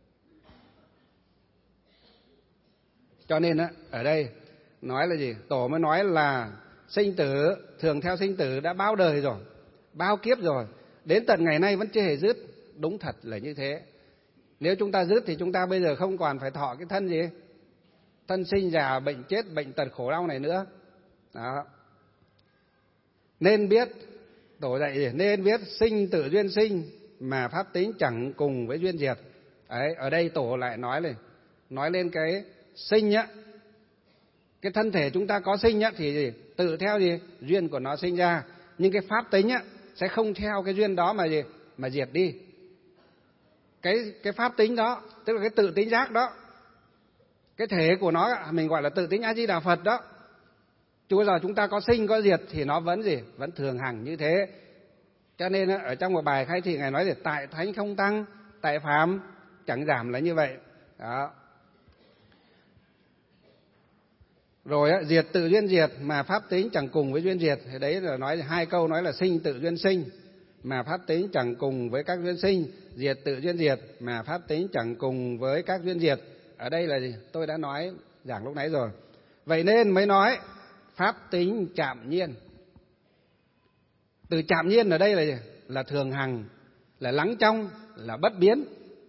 Cho nên á, ở đây nói là gì? Tổ mới nói là sinh tử, thường theo sinh tử đã bao đời rồi, bao kiếp rồi, đến tận ngày nay vẫn chưa hề dứt. Đúng thật là như thế. Nếu chúng ta dứt thì chúng ta bây giờ không còn phải thọ cái thân gì? Thân sinh già, bệnh chết, bệnh tật khổ đau này nữa. Đó. Nên biết, Tổ dạy gì? Nên biết sinh tử duyên sinh, mà pháp tính chẳng cùng với duyên diệt. Đấy, ở đây Tổ lại nói này, nói lên cái sinh nhá. Cái thân thể chúng ta có sinh nhá thì gì? Tự theo gì? Duyên của nó sinh ra. Nhưng cái pháp tính nhá sẽ không theo cái duyên đó mà gì? Mà diệt đi. Cái cái pháp tính đó, tức là cái tự tính giác đó, cái thể của nó mình gọi là tự tính A Di Đà Phật đó. Chứ bây giờ chúng ta có sinh có diệt thì nó vẫn gì? Vẫn thường hằng như thế. Cho nên ở trong một bài khai thị ngài nói là tại thánh không tăng, tại phàm chẳng giảm là như vậy. Đó. Rồi á, diệt tự duyên diệt mà pháp tính chẳng cùng với duyên diệt. Thì đấy là nói hai câu, nói là sinh tự duyên sinh mà pháp tính chẳng cùng với các duyên sinh, diệt tự duyên diệt mà pháp tính chẳng cùng với các duyên diệt. Ở đây là gì? Tôi đã nói giảng lúc nãy rồi. Vậy nên mới nói pháp tính chạm nhiên. Từ chạm nhiên ở đây là gì? Là thường hằng, là lắng trong, là bất biến.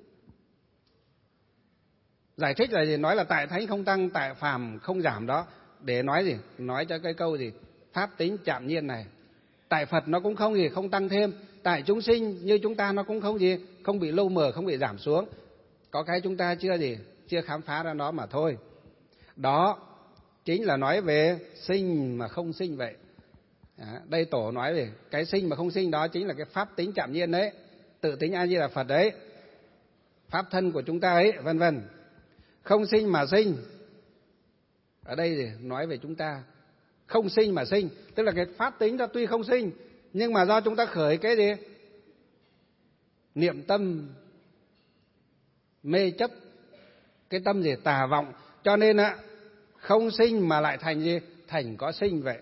Giải thích là gì? Nói là tại thánh không tăng, tại phàm không giảm đó. Để nói gì? Nói cho cái câu gì? Pháp tính chạm nhiên này. Tại Phật nó cũng không gì, không tăng thêm. Tại chúng sinh như chúng ta nó cũng không gì, không bị lâu mờ, không bị giảm xuống. Có cái chúng ta chưa gì, chưa khám phá ra nó mà thôi. Đó chính là nói về sinh mà không sinh vậy. À, đây Tổ nói về cái sinh mà không sinh đó chính là cái pháp tính chạm nhiên đấy, tự tính A Di Đà Phật đấy, pháp thân của chúng ta ấy, vân vân. Không sinh mà sinh. Ở đây thì nói về chúng ta không sinh mà sinh, tức là cái pháp tính đó tuy không sinh nhưng mà do chúng ta khởi cái gì? Niệm tâm mê chấp, cái tâm gì? Tà vọng. Cho nên á, không sinh mà lại thành gì? Thành có sinh vậy.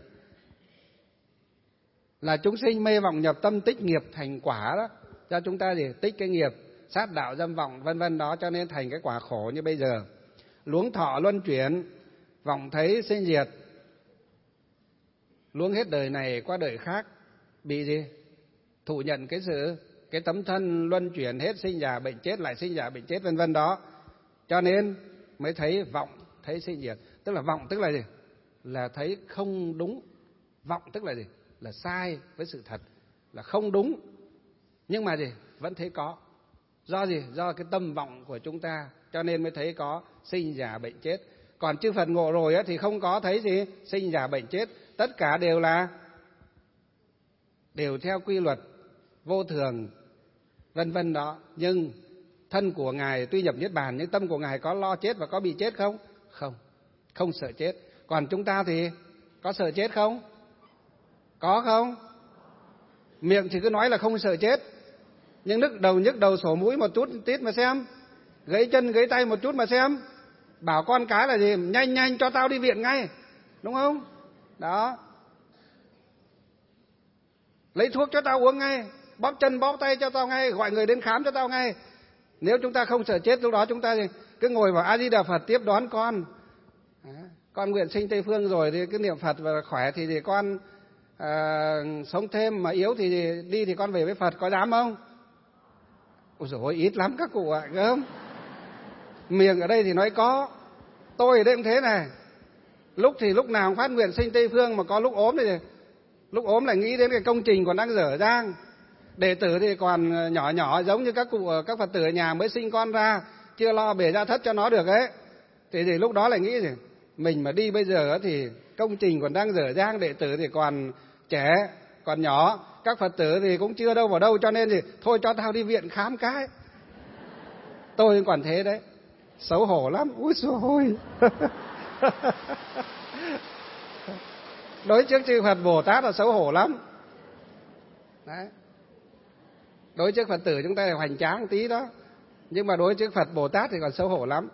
Là chúng sinh mê vọng nhập tâm tích nghiệp thành quả đó. Cho chúng ta gì? Tích cái nghiệp sát đạo dâm vọng vân vân đó, cho nên thành cái quả khổ như bây giờ. Luống thọ luân chuyển, vọng thấy sinh diệt. Luống hết đời này qua đời khác, bị gì? Thụ nhận cái sự, cái tấm thân luân chuyển hết sinh già bệnh chết, lại sinh già bệnh chết vân vân đó. Cho nên mới thấy vọng, thấy sinh diệt. Tức là vọng tức là gì? Là thấy không đúng. Vọng tức là gì? Là sai với sự thật, là không đúng. Nhưng mà gì? Vẫn thấy có. Do gì? Do cái tâm vọng của chúng ta, cho nên mới thấy có sinh già bệnh chết. Còn chư Phật ngộ rồi á, thì không có thấy gì? Sinh già bệnh chết. Tất cả đều là đều theo quy luật vô thường vân vân đó. Nhưng thân của Ngài tuy nhập Niết Bàn, nhưng tâm của Ngài có lo chết và có bị chết không? Không. Không sợ chết. Còn chúng ta thì có sợ chết không? Có không? Miệng thì cứ nói là không sợ chết, nhưng nhức đầu nhức đầu sổ mũi một chút tít mà xem, gãy chân gãy tay một chút mà xem, bảo con cái là gì? Nhanh nhanh cho tao đi viện ngay, đúng không? Đó. Lấy thuốc cho tao uống ngay, bóp chân bóp tay cho tao ngay, gọi người đến khám cho tao ngay. Nếu chúng ta không sợ chết, lúc đó chúng ta cứ ngồi vào A Di Đà Phật tiếp đón con. Con nguyện sinh Tây Phương rồi thì cứ niệm Phật và khỏe thì, thì con à, sống thêm, mà yếu thì đi thì con về với Phật, có dám không? Ôi dồi ôi, ít lắm các cụ ạ, à, không? Miệng ở đây thì nói có, tôi ở đây cũng thế này. Lúc thì lúc nào cũng phát nguyện sinh Tây Phương, mà có lúc ốm thì lúc ốm lại nghĩ đến cái công trình còn đang dở dang. Đệ tử thì còn nhỏ nhỏ, giống như các cụ, các Phật tử ở nhà mới sinh con ra, chưa lo bể ra thất cho nó được ấy. Thì, thì lúc đó lại nghĩ gì? Mình mà đi bây giờ thì công trình còn đang dở dang, đệ tử thì còn trẻ, còn nhỏ, các Phật tử thì cũng chưa đâu vào đâu, cho nên thì thôi cho tao đi viện khám cái. Tôi còn thế đấy, xấu hổ lắm. Úi dồi ôi. Đối trước chư Phật Bồ Tát là xấu hổ lắm. Đấy. Đối trước Phật tử chúng ta là hoành tráng một tí đó, nhưng mà đối trước Phật Bồ Tát thì còn xấu hổ lắm.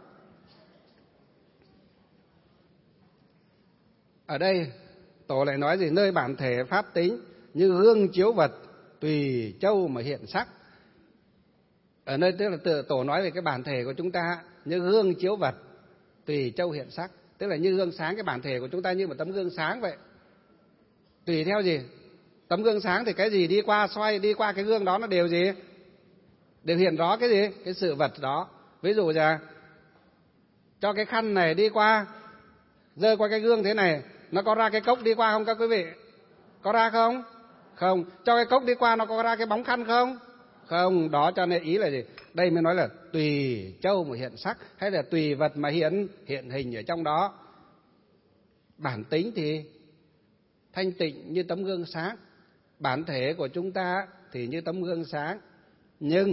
Ở đây Tổ lại nói gì? Nơi bản thể pháp tính như gương chiếu vật, tùy châu mà hiện sắc. Ở nơi tức là tự Tổ nói về cái bản thể của chúng ta như gương chiếu vật, tùy châu hiện sắc. Tức là như gương sáng, cái bản thể của chúng ta như một tấm gương sáng vậy. Tùy theo gì? Tấm gương sáng thì cái gì đi qua xoay, đi qua cái gương đó nó đều gì? Đều hiện rõ cái gì? Cái sự vật đó. Ví dụ là cho cái khăn này đi qua, rơi qua cái gương thế này, nó có ra cái cốc đi qua không các quý vị? Có ra không? Không. Cho cái cốc đi qua nó có ra cái bóng khăn không? Không. Đó, cho nên ý là gì? Đây mới nói là tùy châu mà hiện sắc, hay là tùy vật mà hiện hiện hình ở trong đó. Bản tính thì thanh tịnh như tấm gương sáng, bản thể của chúng ta thì như tấm gương sáng. Nhưng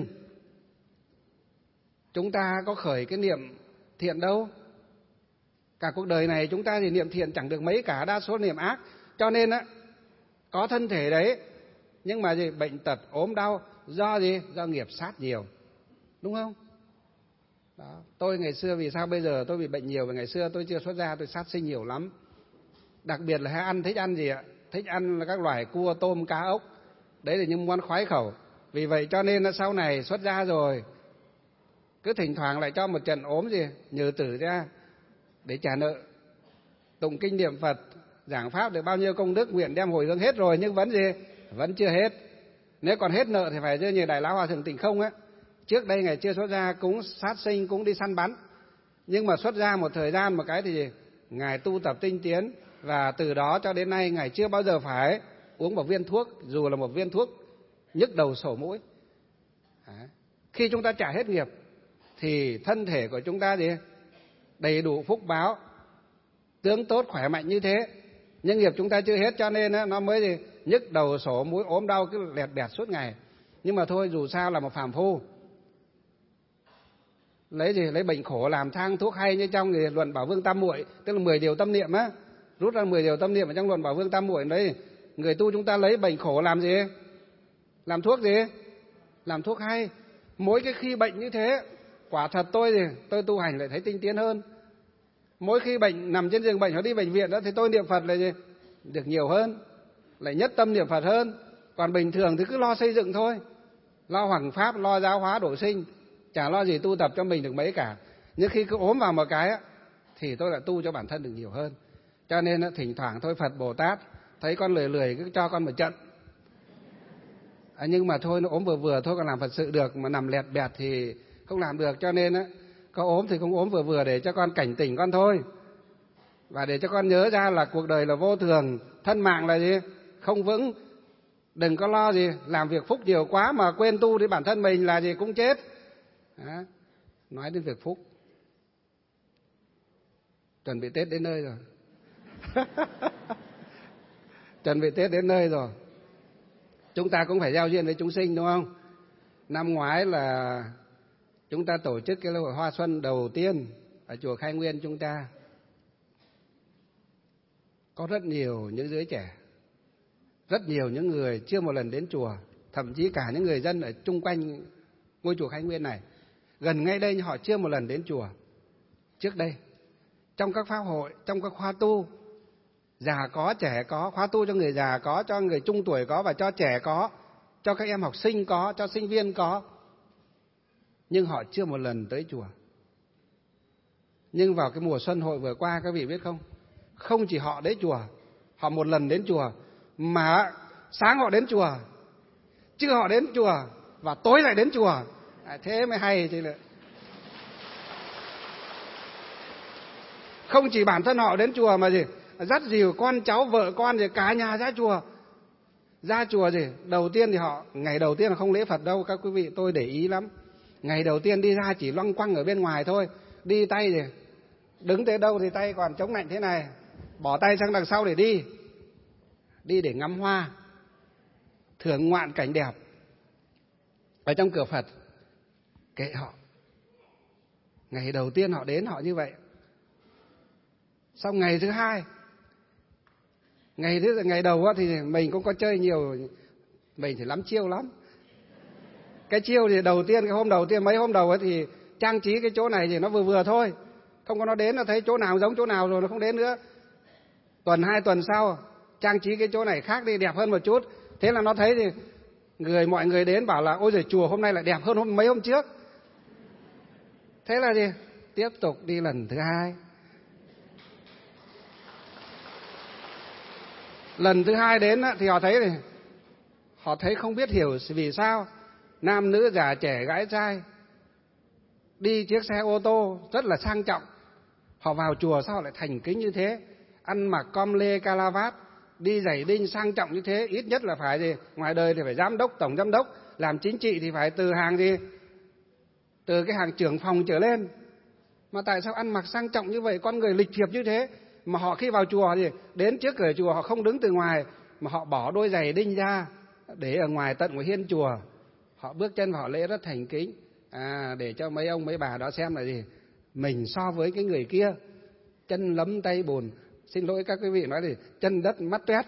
chúng ta có khởi cái niệm thiện đâu. Cả cuộc đời này chúng ta thì niệm thiện chẳng được mấy cả, đa số niệm ác. Cho nên á, có thân thể đấy, nhưng mà gì? Bệnh tật, ốm đau, do gì? Do nghiệp sát nhiều. Đúng không? Đó. Tôi ngày xưa vì sao bây giờ tôi bị bệnh nhiều, vì ngày xưa tôi chưa xuất gia tôi sát sinh nhiều lắm. Đặc biệt là hay ăn, thích ăn gì ạ? Thích ăn là các loài cua, tôm, cá, ốc. Đấy là những món khoái khẩu. Vì vậy cho nên là sau này xuất gia rồi, cứ thỉnh thoảng lại cho một trận ốm gì, nhờ tử ra để trả nợ. Tụng kinh niệm Phật, giảng pháp được bao nhiêu công đức, nguyện đem hồi hướng hết rồi, nhưng vẫn gì? Vẫn chưa hết. Nếu còn hết nợ thì phải như Đại Lão Hòa Thượng Tịnh Không á. Trước đây ngày chưa xuất gia cũng sát sinh, cũng đi săn bắn. Nhưng mà xuất gia một thời gian một cái thì gì? Ngài tu tập tinh tiến, và từ đó cho đến nay Ngài chưa bao giờ phải uống một viên thuốc, dù là một viên thuốc nhức đầu sổ mũi. Đấy. Khi chúng ta trả hết nghiệp thì thân thể của chúng ta gì? Đầy đủ phúc báo, tướng tốt khỏe mạnh như thế. Nhưng nghiệp chúng ta chưa hết, cho nên nó mới gì? Nhức đầu sổ mũi, ốm đau cứ lẹt bẹt suốt ngày. Nhưng mà thôi, dù sao là một phàm phu, lấy gì? Lấy bệnh khổ làm thang thuốc hay, như trong gì? Luận Bảo Vương Tam Muội, tức là mười điều tâm niệm á. Rút ra mười điều tâm niệm ở trong Luận Bảo Vương Tam Muội đấy. Người tu chúng ta lấy bệnh khổ làm gì? Làm thuốc gì? Làm thuốc hay. Mỗi cái khi bệnh như thế, quả thật tôi thì tôi tu hành lại thấy tinh tiến hơn. Mỗi khi bệnh nằm trên giường bệnh hoặc đi bệnh viện đó thì tôi niệm Phật là gì? Được nhiều hơn, lại nhất tâm niệm Phật hơn. Còn bình thường thì cứ lo xây dựng thôi, lo hoằng pháp, lo giáo hóa độ sinh, chả lo gì tu tập cho mình được mấy cả. Nhưng khi cứ ốm vào một cái á, thì tôi lại tu cho bản thân được nhiều hơn. Cho nên thỉnh thoảng thôi Phật Bồ Tát thấy con lười lười cứ cho con một trận. À, nhưng mà thôi nó ốm vừa vừa thôi, còn làm Phật sự được, mà nằm lẹt bẹt thì không làm được. Cho nên á, có ốm thì không ốm vừa vừa để cho con cảnh tỉnh con thôi. Và để cho con nhớ ra là cuộc đời là vô thường, thân mạng là gì? Không vững. Đừng có lo gì làm việc phúc nhiều quá mà quên tu thì bản thân mình là gì cũng chết. Đó. Nói đến việc phúc, chuẩn bị Tết đến nơi rồi. Chuẩn bị Tết đến nơi rồi. Chúng ta cũng phải giao duyên với chúng sinh, đúng không? Năm ngoái là chúng ta tổ chức cái lễ hội Hoa Xuân đầu tiên ở chùa Khai Nguyên chúng ta. Có rất nhiều những giới trẻ, rất nhiều những người chưa một lần đến chùa, thậm chí cả những người dân ở chung quanh ngôi chùa Khai Nguyên này, gần ngay đây họ chưa một lần đến chùa. Trước đây, trong các pháp hội, trong các khóa tu, già có, trẻ có, khóa tu cho người già có, cho người trung tuổi có, và cho trẻ có, cho các em học sinh có, cho sinh viên có. Nhưng họ chưa một lần tới chùa. Nhưng vào cái mùa xuân hội vừa qua, các vị biết không? Không chỉ họ đến chùa, họ một lần đến chùa, mà sáng họ đến chùa, trưa họ đến chùa, và tối lại đến chùa. À, thế mới hay chứ. Không chỉ bản thân họ đến chùa mà gì, dắt dìu con cháu, vợ con, rồi cả nhà ra chùa. Ra chùa gì, đầu tiên thì họ, ngày đầu tiên là không lễ Phật đâu, các quý vị, tôi để ý lắm. Ngày đầu tiên đi ra chỉ loanh quanh ở bên ngoài thôi, đi tay gì, đứng tới đâu thì tay còn chống lạnh thế này, bỏ tay sang đằng sau để đi. Đi để ngắm hoa, thưởng ngoạn cảnh đẹp ở trong cửa Phật. Kệ họ. Ngày đầu tiên họ đến họ như vậy. Xong ngày thứ hai, ngày thứ ngày đầu thì mình cũng có chơi nhiều, mình thì lắm chiêu lắm. Cái chiêu thì đầu tiên, cái hôm đầu tiên, mấy hôm đầu ấy thì trang trí cái chỗ này thì nó vừa vừa thôi, không có nó đến, nó thấy chỗ nào giống chỗ nào rồi nó không đến nữa. Tuần hai tuần sau trang trí cái chỗ này khác đi, đẹp hơn một chút. Thế là nó thấy thì người mọi người đến bảo là ôi giời, chùa hôm nay lại đẹp hơn hôm mấy hôm trước. Thế là gì? Tiếp tục đi lần thứ hai. Lần thứ hai đến thì họ thấy này, họ thấy không biết hiểu vì sao nam nữ già trẻ gái trai đi chiếc xe ô tô rất là sang trọng. Họ vào chùa sao họ lại thành kính như thế, ăn mặc com lê calavat, đi giày đinh sang trọng như thế. Ít nhất là phải gì, ngoài đời thì phải giám đốc, tổng giám đốc, làm chính trị thì phải từ hàng gì, từ cái hàng trưởng phòng trở lên. Mà tại sao ăn mặc sang trọng như vậy, con người lịch thiệp như thế, mà họ khi vào chùa thì đến trước cửa chùa họ không đứng từ ngoài, mà họ bỏ đôi giày đinh ra để ở ngoài tận ngoài hiên chùa. Họ bước chân vào họ lễ rất thành kính, à, để cho mấy ông mấy bà đó xem là gì, mình so với cái người kia chân lấm tay bùn, xin lỗi các quý vị nói thì chân đất mắt toét.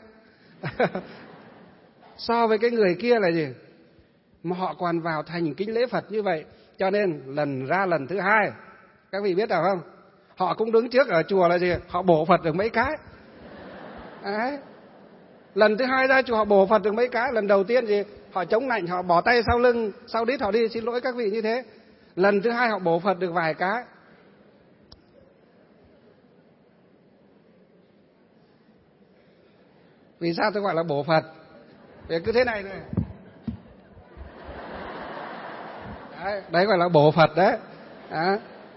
So với cái người kia là gì, mà họ còn vào thành kính lễ Phật như vậy. Cho nên lần ra lần thứ hai, các vị biết nào không, họ cũng đứng trước ở chùa là gì, họ bổ Phật được mấy cái. Đấy. Lần thứ hai ra chùa họ bổ Phật được mấy cái. Lần đầu tiên gì, họ chống nạnh, họ bỏ tay sau lưng, sau đít họ đi, xin lỗi các vị như thế. Lần thứ hai họ bổ Phật được vài cái. Vì sao tôi gọi là bổ Phật? Vì cứ thế này này. Đấy, đấy gọi là bổ Phật đấy. Đó.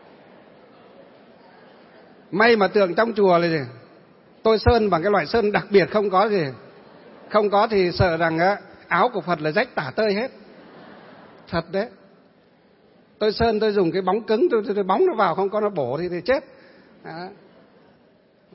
May mà tượng trong chùa là gì, tôi sơn bằng cái loại sơn đặc biệt, không có gì, không có thì sợ rằng á, áo của Phật là rách tả tơi hết. Thật đấy. Tôi sơn, tôi dùng cái bóng cứng, tôi, tôi, tôi bóng nó vào, không có nó bổ thì, thì chết. Đó. Đó.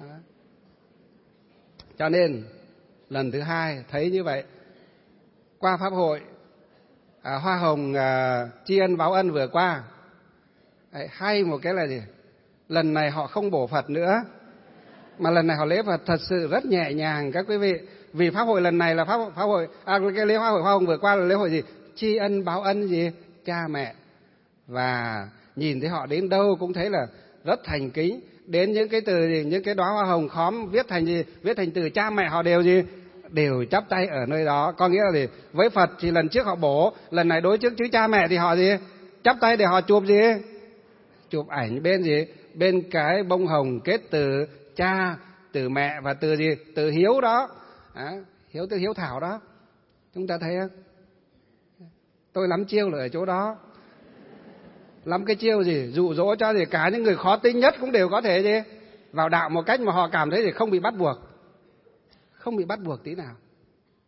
Cho nên lần thứ hai thấy như vậy. Qua pháp hội à, hoa hồng à, tri ân báo ân vừa qua, đấy, hay một cái là gì, lần này họ không bổ Phật nữa, mà lần này họ lễ Phật thật sự rất nhẹ nhàng các quý vị. Vì pháp hội lần này là pháp, pháp hội à, cái lễ hoa hội hoa hồng vừa qua là lễ hội gì, tri ân báo ân gì, cha mẹ. Và nhìn thấy họ đến đâu cũng thấy là rất thành kính. Đến những cái từ gì, những cái đóa hoa hồng khóm viết thành gì, viết thành từ cha mẹ, họ đều gì, đều chắp tay ở nơi đó. Có nghĩa là gì, với Phật thì lần trước họ bổ, lần này đối trước chữ cha mẹ thì họ gì, chắp tay để họ chụp gì, chụp ảnh bên gì, bên cái bông hồng kết từ cha, từ mẹ và từ gì, từ hiếu đó, à, hiếu từ hiếu thảo đó. Chúng ta thấy không? Tôi lắm chiêu là ở chỗ đó. Lắm cái chiêu gì, dụ dỗ cho gì cả những người khó tính nhất cũng đều có thể gì vào đạo một cách mà họ cảm thấy thì không bị bắt buộc, không bị bắt buộc tí nào.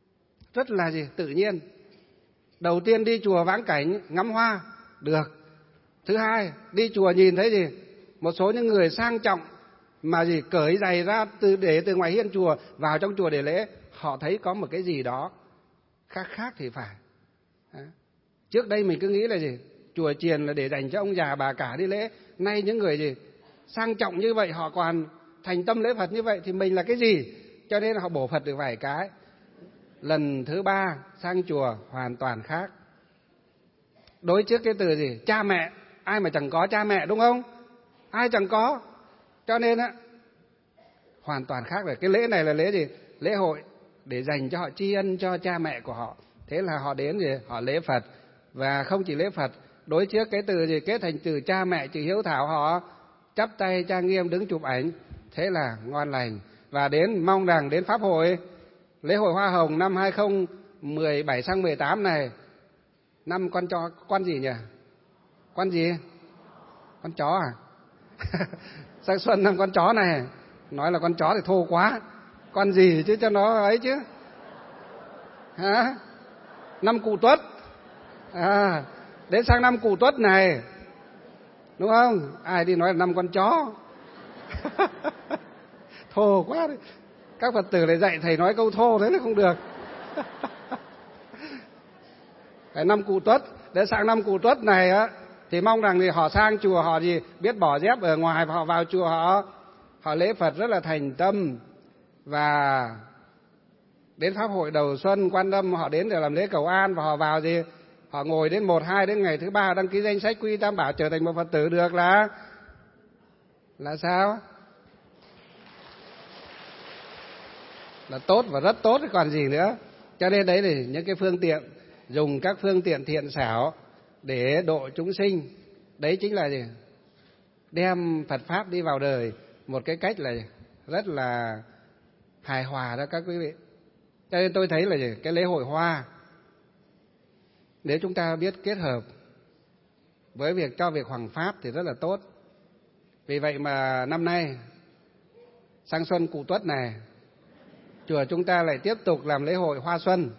rất là gì? Tự nhiên. Đầu tiên đi chùa vãng cảnh, ngắm hoa, được. Thứ hai, đi chùa nhìn thấy gì? Một số những người sang trọng mà gì cởi giày ra từ để từ ngoài hiên chùa vào trong chùa để lễ, họ thấy có một cái gì đó khác khác thì phải. Trước đây mình cứ nghĩ là gì? Chùa chiền là để dành cho ông già bà cả đi lễ. Nay những người gì sang trọng như vậy, họ còn thành tâm lễ Phật như vậy thì mình là cái gì? Cho nên họ bổ Phật được vài cái. Lần thứ ba sang chùa hoàn toàn khác. Đối trước cái từ gì? Cha mẹ. Ai mà chẳng có cha mẹ đúng không? Ai chẳng có. Cho nên á, hoàn toàn khác rồi. Cái lễ này là lễ gì? Lễ hội để dành cho họ tri ân cho cha mẹ của họ. Thế là họ đến gì? Họ lễ Phật. Và không chỉ lễ Phật, đối trước cái từ gì? Kết thành từ cha mẹ chữ hiếu thảo, họ chắp tay trang nghiêm đứng chụp ảnh. Thế là ngon lành. Và đến mong rằng đến Pháp hội, lễ hội Hoa Hồng năm hai không một bảy sang mười tám này, năm con cho con gì nhỉ? Con gì? Con chó à? Sang xuân năm con chó này, nói là con chó thì thô quá. Con gì chứ cho nó ấy chứ? Hả? Năm Cụ Tuất. À, đến sang năm Cụ Tuất này, đúng không? Ai đi nói là năm con chó. Thô quá đấy. Các Phật tử lại dạy thầy nói câu thô thế là không được. Cái năm Cụ Tuất, đến sang năm Cụ Tuất này á, thì mong rằng thì họ sang chùa họ gì biết bỏ dép ở ngoài và họ vào chùa họ họ lễ Phật rất là thành tâm. Và đến Pháp hội đầu xuân Quan Âm họ đến để làm lễ cầu an, và họ vào gì họ ngồi đến một hai đến ngày thứ ba đăng ký danh sách quy tam bảo trở thành một Phật tử được là là sao? Là tốt và rất tốt còn gì nữa. Cho nên đấy là những cái phương tiện, dùng các phương tiện thiện xảo để độ chúng sinh. Đấy chính là gì? Đem Phật Pháp đi vào đời một cái cách là rất là hài hòa đó các quý vị. Cho nên tôi thấy là gì? Cái lễ hội hoa, nếu chúng ta biết kết hợp với việc cho việc hoằng pháp thì rất là tốt. Vì vậy mà năm nay sang xuân Cụ Tuất này, chùa chúng ta lại tiếp tục làm lễ hội Hoa Xuân.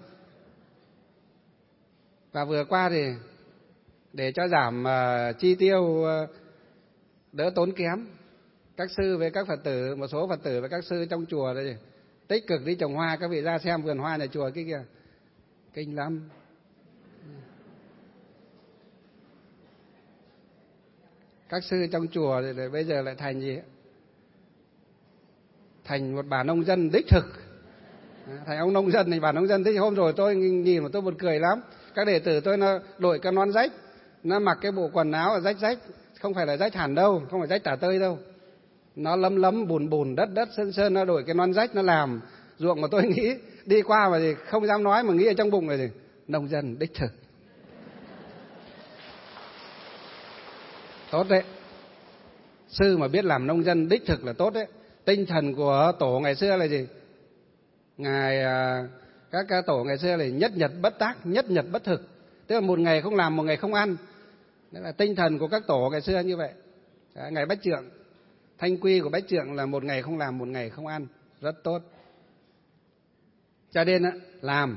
Và vừa qua thì để cho giảm uh, chi tiêu uh, đỡ tốn kém, các sư với các Phật tử, một số Phật tử và các sư trong chùa đây tích cực đi trồng hoa. Các vị ra xem vườn hoa nhà chùa kia kìa, kinh lắm. Các sư trong chùa thì bây giờ lại thành gì? Thành một bà nông dân đích thực. Thành ông nông dân này, bà nông dân. Thế hôm rồi tôi nhìn mà tôi buồn cười lắm. Các đệ tử tôi nó đội cái nón rách, nó mặc cái bộ quần áo rách rách, không phải là rách hẳn đâu, không phải rách tả tơi đâu, nó lấm lấm bùn bùn đất đất sơn sơn, nó đổi cái nón rách nó làm ruộng. Mà tôi nghĩ đi qua mà thì không dám nói, mà nghĩ ở trong bụng là gì? Nông dân đích thực. Tốt đấy. Sư mà biết làm nông dân đích thực là tốt đấy. Tinh thần của tổ ngày xưa là gì? Ngài các ca tổ ngày xưa là nhất nhật bất tác, nhất nhật bất thực, tức là một ngày không làm, một ngày không ăn. Đó là tinh thần của các tổ ngày xưa như vậy. Đó, ngày Bách Trượng, thanh quy của Bách Trượng là một ngày không làm, một ngày không ăn, rất tốt. Cho nên á, làm,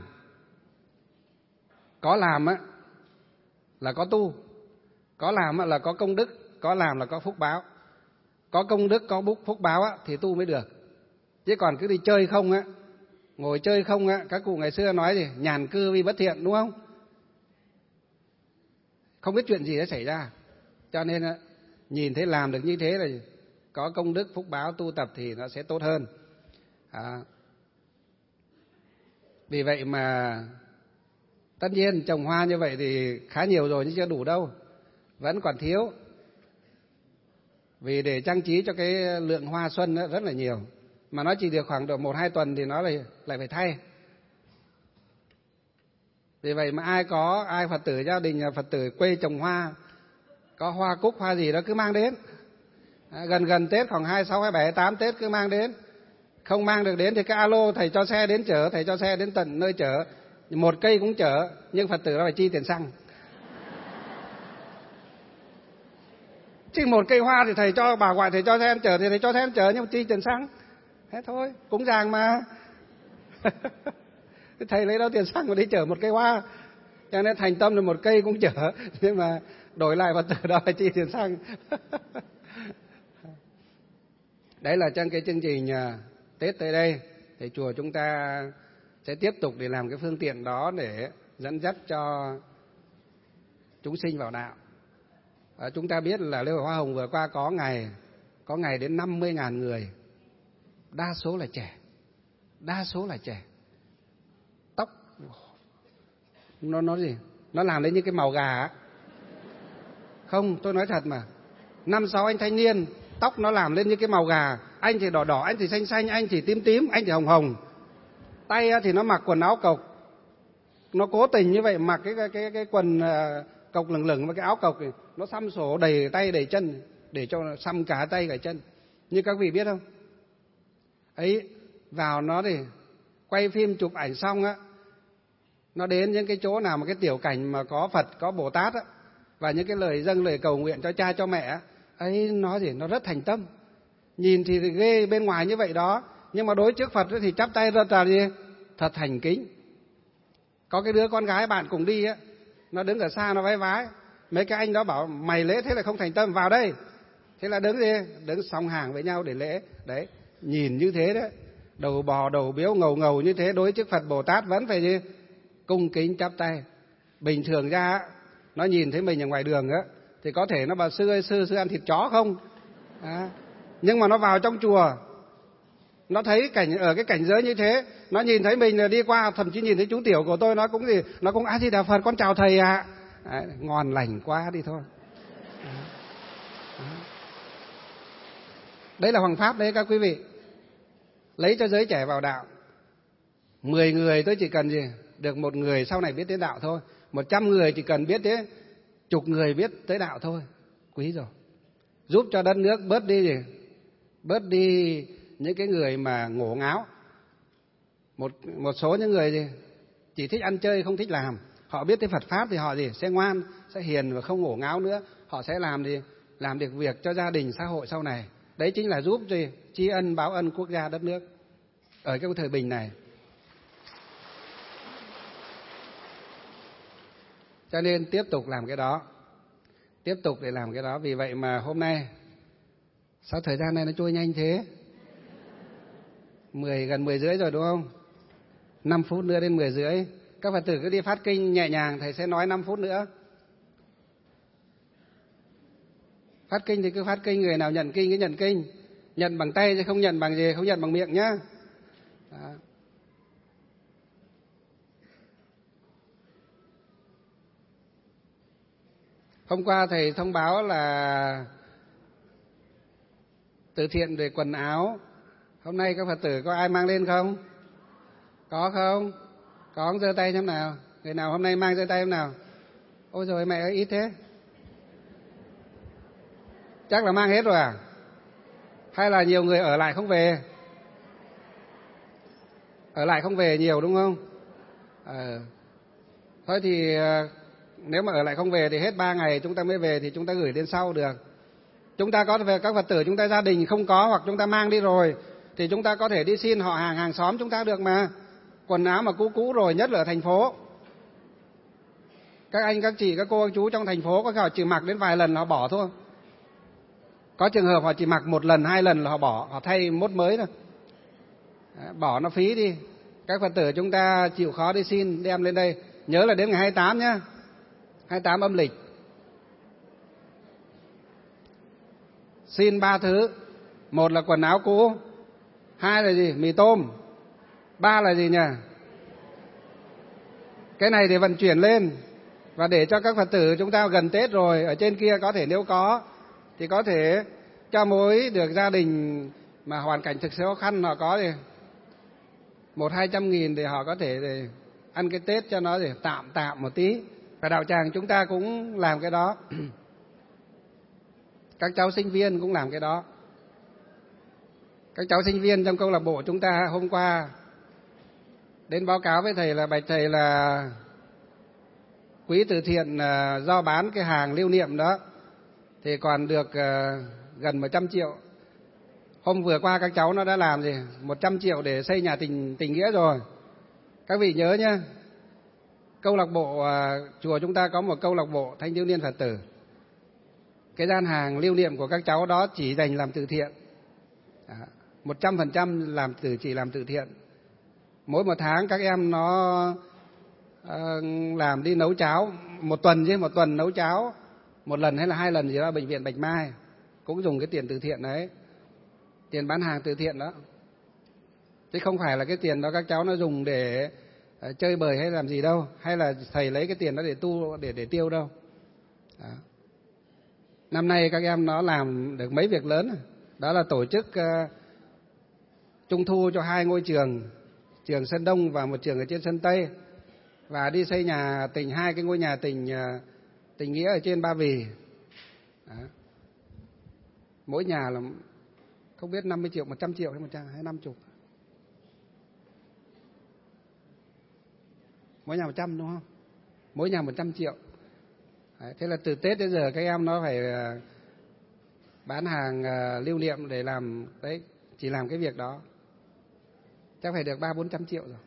có làm á là có tu, có làm á là có công đức, có làm là có phúc báo. Có công đức, có phúc báo á thì tu mới được. Chứ còn cứ đi chơi không á, ngồi chơi không á, các cụ ngày xưa nói gì? Nhàn cư vi bất thiện, đúng không? Không biết chuyện gì đã xảy ra. Cho nên á, nhìn thấy làm được như thế là có công đức, phúc báo, tu tập thì nó sẽ tốt hơn. À, vì vậy mà tất nhiên trồng hoa như vậy thì khá nhiều rồi nhưng chưa đủ đâu, vẫn còn thiếu. Vì để trang trí cho cái lượng hoa xuân đó rất là nhiều, mà nó chỉ được khoảng độ một hai tuần thì nó lại lại phải thay. Vì vậy mà ai có ai Phật tử gia đình Phật tử quê trồng hoa, có hoa cúc hoa gì đó cứ mang đến. À, gần gần Tết khoảng hai sáu hai bảy hai tám Tết cứ mang đến. Không mang được đến thì cái alo thầy cho xe đến chở, thầy cho xe đến tận nơi chở, một cây cũng chở, nhưng Phật tử nó phải chi tiền xăng. Chứ một cây hoa thì thầy cho bà ngoại, thầy cho xe chở thì thầy cho xe chở, nhưng mà chi tiền xăng. Thế thôi, cúng dường mà. Thầy lấy đâu tiền xăng mà đi chở một cây hoa. Cho nên thành tâm là một cây cũng chở, nhưng mà đổi lại Phật tử đó là chi tiền xăng. Đấy là trong cái chương trình Tết tới đây, thì chùa chúng ta sẽ tiếp tục để làm cái phương tiện đó để dẫn dắt cho chúng sinh vào đạo. À, chúng ta biết là lễ hội Hoa Hồng vừa qua có ngày có ngày đến năm mươi ngàn người, đa số là trẻ, đa số là trẻ. Tóc nó nó gì? Nó làm lên như cái màu gà á. Không, tôi nói thật mà. Năm sáu anh thanh niên, tóc nó làm lên như cái màu gà, anh thì đỏ đỏ, anh thì xanh xanh, anh thì tím tím, anh thì hồng hồng. Tay thì nó mặc quần áo cộc. Nó cố tình như vậy, mặc cái cái cái, cái quần cộc lửng lửng và cái áo cộc này, nó xăm sổ đầy tay đầy chân để cho xăm cả tay cả chân. Như các vị biết không? Ấy, vào nó thì quay phim chụp ảnh xong á, nó đến những cái chỗ nào mà cái tiểu cảnh mà có Phật, có Bồ Tát á, và những cái lời dâng lời cầu nguyện cho cha cho mẹ á, ấy nó gì nó rất thành tâm. Nhìn thì ghê bên ngoài như vậy đó, nhưng mà đối trước Phật thì chắp tay rất là gì? Thật thành kính. Có cái đứa con gái bạn cùng đi á, nó đứng ở xa nó vái vái. Mấy cái anh đó bảo mày lễ thế là không thành tâm, vào đây. Thế là đứng gì? Đứng song hàng với nhau để lễ. Đấy, nhìn như thế đấy, đầu bò đầu biếu ngầu ngầu như thế, đối trước Phật Bồ Tát vẫn phải gì? Cung kính chắp tay. Bình thường ra nó nhìn thấy mình ở ngoài đường á thì có thể nó bảo sư ơi sư sư ăn thịt chó không? À, nhưng mà nó vào trong chùa, nó thấy cảnh ở cái cảnh giới như thế, nó nhìn thấy mình đi qua, thậm chí nhìn thấy chú tiểu của tôi, nó cũng gì, nó cũng A Di Đà Phật, con chào thầy ạ. À. À, ngon lành quá đi thôi. À. À. Đấy là hoằng pháp đấy các quý vị. Lấy cho giới trẻ vào đạo. Mười người tôi chỉ cần gì? Được một người sau này biết tới đạo thôi. Một trăm người chỉ cần biết thế, chục người biết tới đạo thôi. Quý rồi. Giúp cho đất nước bớt đi gì? Bớt đi những cái người mà ngổ ngáo. Một, một số những người gì? Chỉ thích ăn chơi không thích làm. Họ biết tới Phật Pháp thì họ gì? Sẽ ngoan, sẽ hiền và không ngổ ngáo nữa. Họ sẽ làm gì? Làm được việc cho gia đình, xã hội sau này. Đấy chính là giúp gì? Tri ân, báo ân quốc gia, đất nước. Ở cái thời bình này. Cho nên tiếp tục làm cái đó. Tiếp tục để làm cái đó. Vì vậy mà hôm nay, sao thời gian này nó trôi nhanh thế? mười, gần mười rưỡi rồi đúng không? năm phút nữa đến mười rưỡi. Các Phật tử cứ đi phát kinh nhẹ nhàng, thầy sẽ nói năm phút nữa. Phát kinh thì cứ phát kinh, người nào nhận kinh cứ nhận kinh. Nhận bằng tay chứ không nhận bằng gì, không nhận bằng miệng nhá. Đó. Hôm qua thầy thông báo là từ thiện về quần áo. Hôm nay các Phật tử có ai mang lên không? Có không? Có không? Giơ tay xem nào. Người nào hôm nay mang giơ tay xem nào. Ôi rồi mẹ ơi, ít thế. Chắc là mang hết rồi à? Hay là nhiều người ở lại không về? Ở lại không về nhiều đúng không? À, thôi thì nếu mà ở lại không về thì hết ba ngày chúng ta mới về thì chúng ta gửi đến sau được. Chúng ta có về các Phật tử chúng ta gia đình không có hoặc chúng ta mang đi rồi thì chúng ta có thể đi xin họ hàng hàng xóm chúng ta được mà. Quần áo mà cũ cũ rồi, nhất là ở thành phố. Các anh, các chị, các cô, các chú trong thành phố có họ chỉ mặc đến vài lần là họ bỏ thôi. Có trường hợp họ chỉ mặc một lần, hai lần là họ bỏ, họ thay mốt mới thôi. Bỏ nó phí đi. Các Phật tử chúng ta chịu khó đi xin, đem lên đây. Nhớ là đến ngày hai mươi tám nhá. hai mươi tám âm lịch. Xin ba thứ. Một là quần áo cũ. Hai là gì? Mì tôm. Ba là gì nhỉ? Cái này để vận chuyển lên. Và để cho các Phật tử chúng ta gần Tết rồi, ở trên kia có thể nếu có, thì có thể cho mối được gia đình mà hoàn cảnh thực sự khó khăn họ có thì một hai trăm nghìn để họ có thể để ăn cái Tết cho nó để tạm tạm một tí. Và đạo tràng chúng ta cũng làm cái đó. Các cháu sinh viên cũng làm cái đó. Các cháu sinh viên trong câu lạc bộ chúng ta hôm qua đến báo cáo với thầy là bạch thầy là quỹ từ thiện do bán cái hàng lưu niệm đó thì còn được gần một trăm triệu. Hôm vừa qua các cháu nó đã làm gì? một trăm triệu để xây nhà tình tình nghĩa rồi. Các vị nhớ nhé, câu lạc bộ à, chùa chúng ta có một câu lạc bộ thanh thiếu niên Phật tử. Cái gian hàng lưu niệm của các cháu đó chỉ dành làm từ thiện, một trăm phần trăm làm từ chỉ làm từ thiện. Mỗi một tháng các em nó uh, làm đi nấu cháo một tuần chứ, một tuần nấu cháo một lần hay là hai lần gì đó bệnh viện Bạch Mai, cũng dùng cái tiền từ thiện đấy, tiền bán hàng từ thiện đó, chứ không phải là cái tiền đó các cháu nó dùng để uh, chơi bời hay làm gì đâu, hay là thầy lấy cái tiền đó để tu để để tiêu đâu. Đó. Năm nay các em nó làm được mấy việc lớn, đó là tổ chức uh, trung thu cho hai ngôi trường, trường Sơn Đông và một trường ở trên Sơn Tây, và đi xây nhà tình, hai cái ngôi nhà tình uh, tình nghĩa ở trên Ba Vì. Đó. Mỗi nhà là không biết năm mươi triệu, một trăm triệu hay một trăm hay năm chục, mỗi nhà một trăm đúng không? Mỗi nhà một trăm triệu. Đấy, thế là từ Tết đến giờ các em nó phải uh, bán hàng uh, lưu niệm để làm đấy, chỉ làm cái việc đó chắc phải được ba bốn trăm triệu rồi.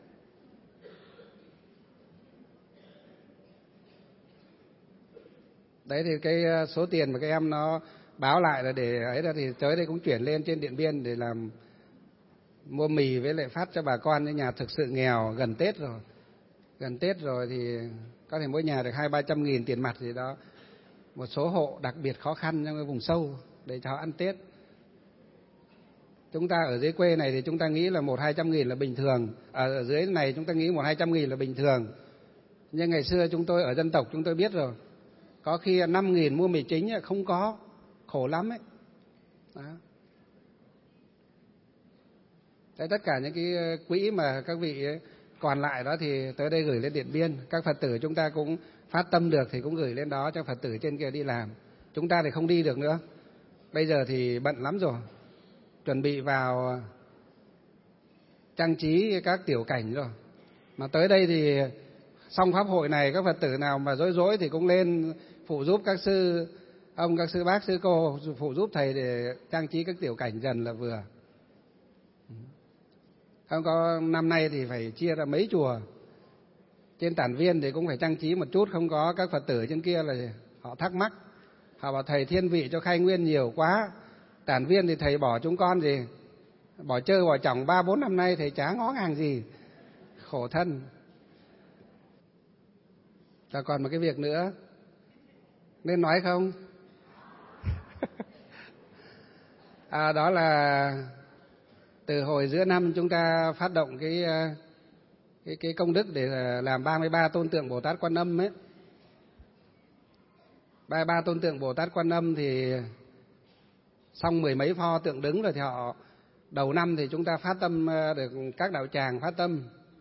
Đấy thì cái số tiền mà các em nó báo lại là để ấy ra thì tới đây cũng chuyển lên trên Điện Biên để làm mua mì với lại phát cho bà con. Những nhà thực sự nghèo, gần Tết rồi, gần Tết rồi thì có thể mỗi nhà được hai ba trăm nghìn tiền mặt gì đó. Một số hộ đặc biệt khó khăn trong cái vùng sâu để cho họ ăn Tết. Chúng ta ở dưới quê này thì chúng ta nghĩ là một hai trăm nghìn là bình thường, à, ở dưới này chúng ta nghĩ một hai trăm nghìn là bình thường. Nhưng ngày xưa chúng tôi ở dân tộc chúng tôi biết rồi, có khi năm nghìn mua mì chính không có, khổ lắm ấy. Đó. Đấy, tất cả những cái quỹ mà các vị ấy, còn lại đó thì tới đây gửi lên Điện Biên. Các Phật tử chúng ta cũng phát tâm được thì cũng gửi lên đó cho Phật tử trên kia đi làm. Chúng ta thì không đi được nữa, bây giờ thì bận lắm rồi, chuẩn bị vào trang trí các tiểu cảnh rồi. Mà tới đây thì xong pháp hội này, các Phật tử nào mà rối rối thì cũng lên phụ giúp các sư ông, các sư bác, sư cô, phụ giúp thầy để trang trí các tiểu cảnh dần là vừa. Không có năm nay thì phải chia ra mấy chùa. Trên Tản Viên thì cũng phải trang trí một chút, không có các Phật tử trên kia là họ thắc mắc. Họ bảo thầy thiên vị cho khai nguyên nhiều quá. Tản Viên thì thầy bỏ chúng con gì, bỏ chơi bỏ chồng ba bốn năm nay thầy chả ngó ngàng gì, khổ thân. Và còn một cái việc nữa, nên nói không? À, đó là từ hồi giữa năm chúng ta phát động cái cái cái công đức để làm ba mươi ba tôn tượng Bồ Tát Quan Âm ấy. ba mươi ba tôn tượng Bồ Tát Quan Âm thì xong mười mấy pho tượng đứng rồi thì họ đầu năm thì chúng ta phát tâm được, các đạo tràng phát tâm.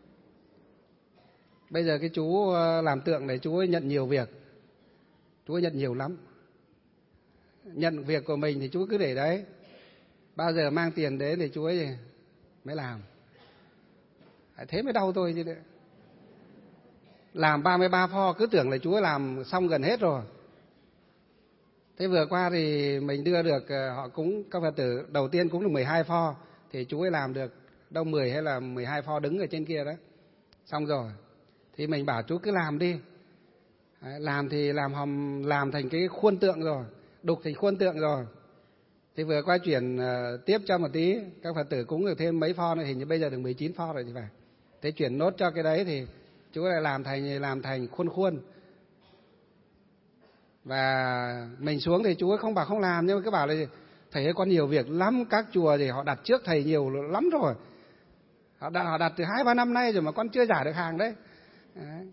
Bây giờ cái chú làm tượng này chú ấy nhận nhiều việc, chú ấy nhận nhiều lắm. Nhận việc của mình thì chú cứ để đấy, bao giờ mang tiền đến thì chú ấy mới làm. Thế mới đau tôi chứ đấy. Làm ba mươi ba pho cứ tưởng là chú ấy làm xong gần hết rồi. Thế vừa qua thì mình đưa được, họ cúng, các Phật tử đầu tiên cũng được mười hai pho, thì chú ấy làm được đâu mười hay là mười hai pho đứng ở trên kia đấy. Xong rồi thì mình bảo chú cứ làm đi. Đấy, làm thì làm hòm, làm thành cái khuôn tượng rồi, đục thành khuôn tượng rồi. Thì vừa qua chuyển uh, tiếp cho một tí, các Phật tử cúng được thêm mấy pho nữa, hình như bây giờ được mười chín pho rồi thì phải. Thế chuyển nốt cho cái đấy thì chú lại làm thành làm thành khuôn khuôn. Và mình xuống thì chú ấy không bảo không làm, nhưng mà cứ bảo là thầy ấy có nhiều việc lắm, các chùa thì họ đặt trước thầy nhiều lắm rồi. Họ đặt, họ đặt từ hai ba năm nay rồi mà con chưa trả được hàng đấy. Đấy.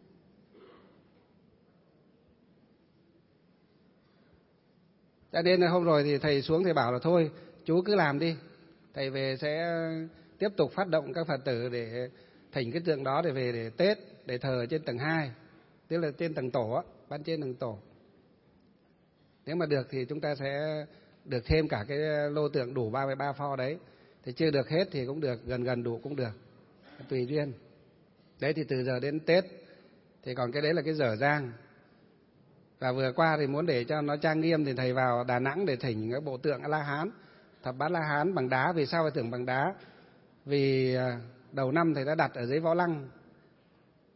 Cho nên là hôm rồi thì thầy xuống thầy bảo là thôi chú cứ làm đi, thầy về sẽ tiếp tục phát động các Phật tử để thỉnh cái tượng đó để về để Tết, để thờ trên tầng hai, tức là trên tầng tổ á, ban trên tầng tổ. Nếu mà được thì chúng ta sẽ được thêm cả cái lô tượng đủ ba mươi ba pho đấy. Thì chưa được hết thì cũng được, gần gần đủ cũng được, tùy duyên. Đấy thì từ giờ đến Tết thì còn cái đấy là cái dở dang. Và vừa qua thì muốn để cho nó trang nghiêm thì thầy vào Đà Nẵng để thỉnh cái bộ tượng A-la-hán, thập bát La-hán bằng đá. Vì sao phải tưởng bằng đá? Vì đầu năm thầy đã đặt ở dưới Võ Lăng,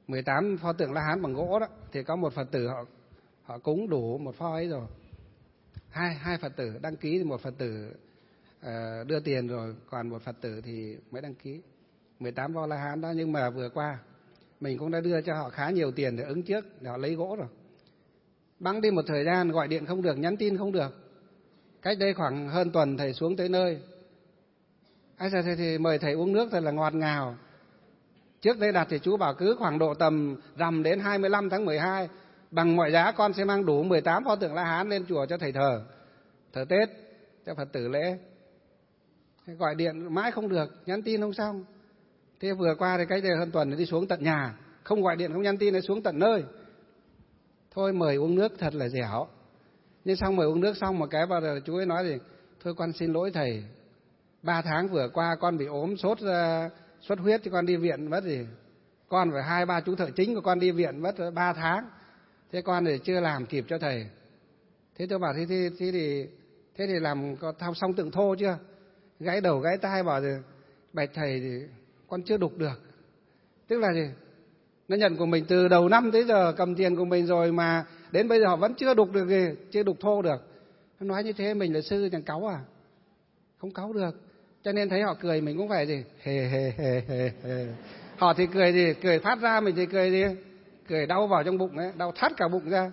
mười tám pho tượng La Hán bằng gỗ đó, thì có một Phật tử họ họ cúng đủ một pho ấy rồi. Hai hai Phật tử đăng ký, thì một Phật tử uh, đưa tiền rồi, còn một Phật tử thì mới đăng ký. mười tám pho La Hán đó, nhưng mà vừa qua mình cũng đã đưa cho họ khá nhiều tiền để ứng trước, để họ lấy gỗ rồi. Bẵng đi một thời gian gọi điện không được, nhắn tin không được. Cách đây khoảng hơn tuần thầy xuống tới nơi. Ai giờ thầy thì mời thầy uống nước thật là ngọt ngào. Trước đây đặt thì chú bảo cứ khoảng độ tầm rằm đến hai mươi lăm tháng mười hai, bằng mọi giá con sẽ mang đủ mười tám pho tượng La Hán lên chùa cho thầy thờ, thờ Tết, cho Phật tử lễ. Gọi điện mãi không được, nhắn tin không xong. Thế vừa qua thì cách đây hơn tuần đi xuống tận nhà, không gọi điện không nhắn tin, xuống tận nơi. Thôi mời uống nước thật là dẻo. Nhưng xong mời uống nước xong một cái, bao giờ chú ấy nói gì, thôi con xin lỗi thầy, ba tháng vừa qua con bị ốm sốt uh, xuất huyết cho con đi viện mất gì, con phải hai ba chú thợ chính của con đi viện mất ba tháng, thế con thì chưa làm kịp cho thầy. Thế tôi bảo thế, thế, thế thì thế thì làm có thao xong tượng thô chưa? Gãy đầu gãy tai, bảo rồi bạch thầy thì con chưa đục được. Tức là gì? Nó nhận của mình từ đầu năm tới giờ, cầm tiền của mình rồi mà đến bây giờ họ vẫn chưa đục được gì, chưa đục thô được. Nó nói như thế mình là sư chẳng cáu à? Không cáu được. Cho nên thấy họ cười mình cũng phải gì? Hề hề hề hề hề. Họ thì cười gì? Cười phát ra, mình thì cười gì? Cười đau vào trong bụng ấy, đau thắt cả bụng ra.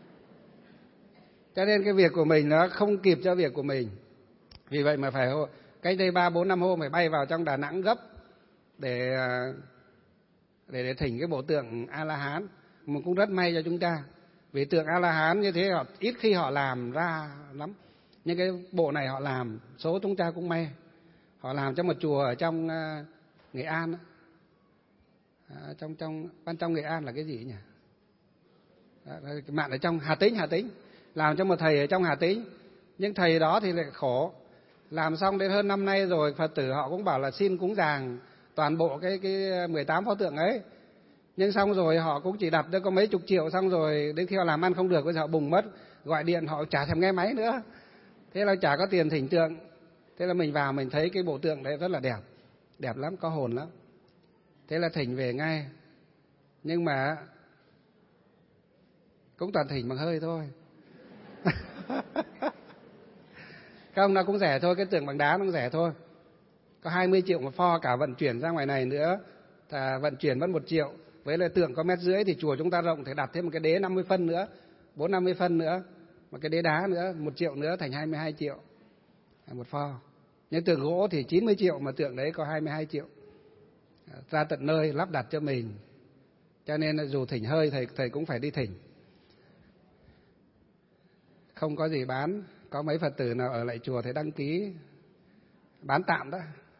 Cho nên cái việc của mình nó không kịp cho việc của mình. Vì vậy mà phải cách đây ba bốn năm hôm phải bay vào trong Đà Nẵng gấp để để để thỉnh cái bộ tượng A La Hán. Mà cũng rất may cho chúng ta, vì tượng A La Hán như thế họ ít khi họ làm ra lắm. Nhưng cái bộ này họ làm, số chúng ta cũng may. Họ làm trong một chùa ở trong uh, Nghệ An. À, trong trong ban trong Nghệ An là cái gì nhỉ? À, mạng ở trong Hà Tĩnh, Hà Tĩnh. Làm cho một thầy ở trong Hà Tĩnh. Nhưng thầy đó thì lại khổ. Làm xong đến hơn năm nay rồi, Phật tử họ cũng bảo là xin cúng dường toàn bộ cái cái mười tám pho tượng ấy. Nhưng xong rồi họ cũng chỉ đặt được có mấy chục triệu, xong rồi đến khi họ làm ăn không được, bây giờ họ bùng mất, gọi điện họ chả thèm nghe máy nữa. Thế là chả có tiền thỉnh tượng. Thế là mình vào mình thấy cái bộ tượng đấy rất là đẹp, đẹp lắm, có hồn lắm. Thế là thỉnh về ngay. Nhưng mà cũng toàn thỉnh bằng hơi thôi. Không, nó cũng rẻ thôi, cái tượng bằng đá nó cũng rẻ thôi. Có hai mươi triệu một pho, cả vận chuyển ra ngoài này nữa, thà vận chuyển mất một triệu. Với lại tượng có mét rưỡi thì chùa chúng ta rộng, thì đặt thêm một cái đế năm mươi phân nữa, bốn năm mươi phân nữa, một cái đế đá nữa, một triệu nữa thành hai mươi hai triệu một pho. Nhưng tượng gỗ thì chín mươi triệu, mà tượng đấy có hai mươi hai triệu. Ra tận nơi lắp đặt cho mình. Cho nên là dù thỉnh hơi thầy thầy cũng phải đi thỉnh. Không có gì bán, có mấy Phật tử nào ở lại chùa thì đăng ký bán tạm đó.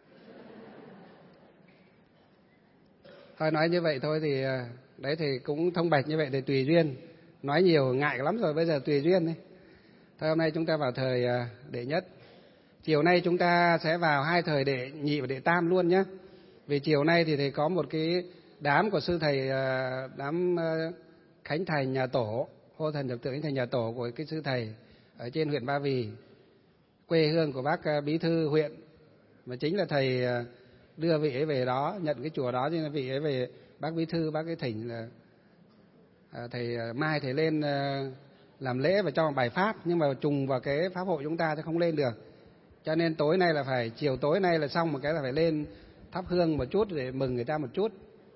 Thôi nói như vậy thôi thì đấy thì cũng thông bạch như vậy để tùy duyên. Nói nhiều ngại lắm rồi, bây giờ tùy duyên đi. Thôi hôm nay chúng ta vào thời đệ nhất. Chiều nay chúng ta sẽ vào hai thời đệ nhị và đệ tam luôn nhé. Vì chiều nay thì thầy có một cái đám của sư thầy, đám khánh thành nhà tổ, hô thần nhập tượng khánh thành nhà tổ của cái sư thầy ở trên huyện Ba Vì, quê hương của bác bí thư huyện, mà chính là thầy đưa vị ấy về đó, nhận cái chùa đó, cho nên vị ấy về, bác bí thư, bác ấy thỉnh là thầy mai thầy lên làm lễ và cho bài pháp, nhưng mà trùng vào cái pháp hội chúng ta thì không lên được. Cho nên tối nay là phải, chiều tối nay là xong một cái là phải lên thắp hương một chút để mừng người ta một chút.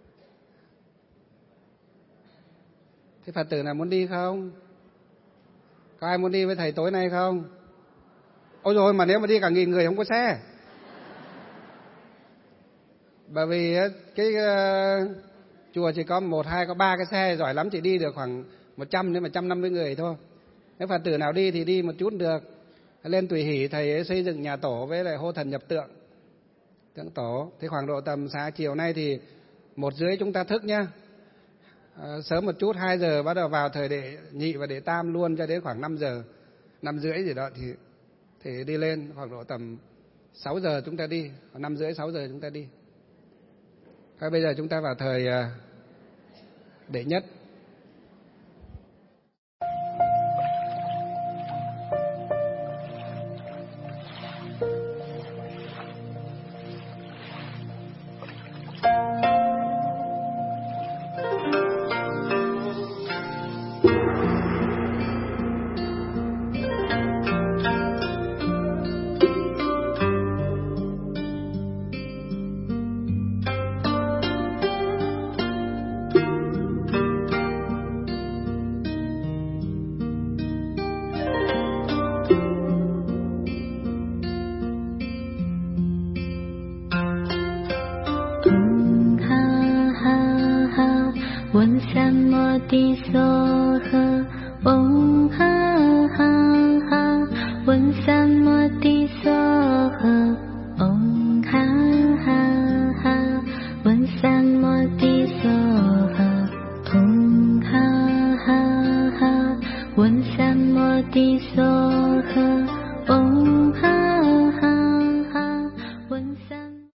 Thế Phật tử nào muốn đi không? Có ai muốn đi với thầy tối nay không? Ôi rồi mà nếu mà đi cả nghìn người không có xe. Bởi vì cái uh, chùa chỉ có một, hai, có ba cái xe, giỏi lắm chỉ đi được khoảng một trăm đến một trăm năm mươi người thôi. Nếu Phật tử nào đi thì đi một chút được. Lên Tùy Hỷ thầy ấy xây dựng nhà tổ với lại hô thần nhập tượng, tượng tổ. Thế khoảng độ tầm sáng chiều nay thì một rưỡi chúng ta thức nhá. À, sớm một chút, hai giờ bắt đầu vào thời đệ nhị và đệ tam luôn cho đến khoảng năm giờ, năm rưỡi gì đó thì thì đi lên, khoảng độ tầm sáu giờ chúng ta đi, khoảng năm rưỡi sáu giờ chúng ta đi. Thôi bây giờ chúng ta vào thời đệ nhất. đi xa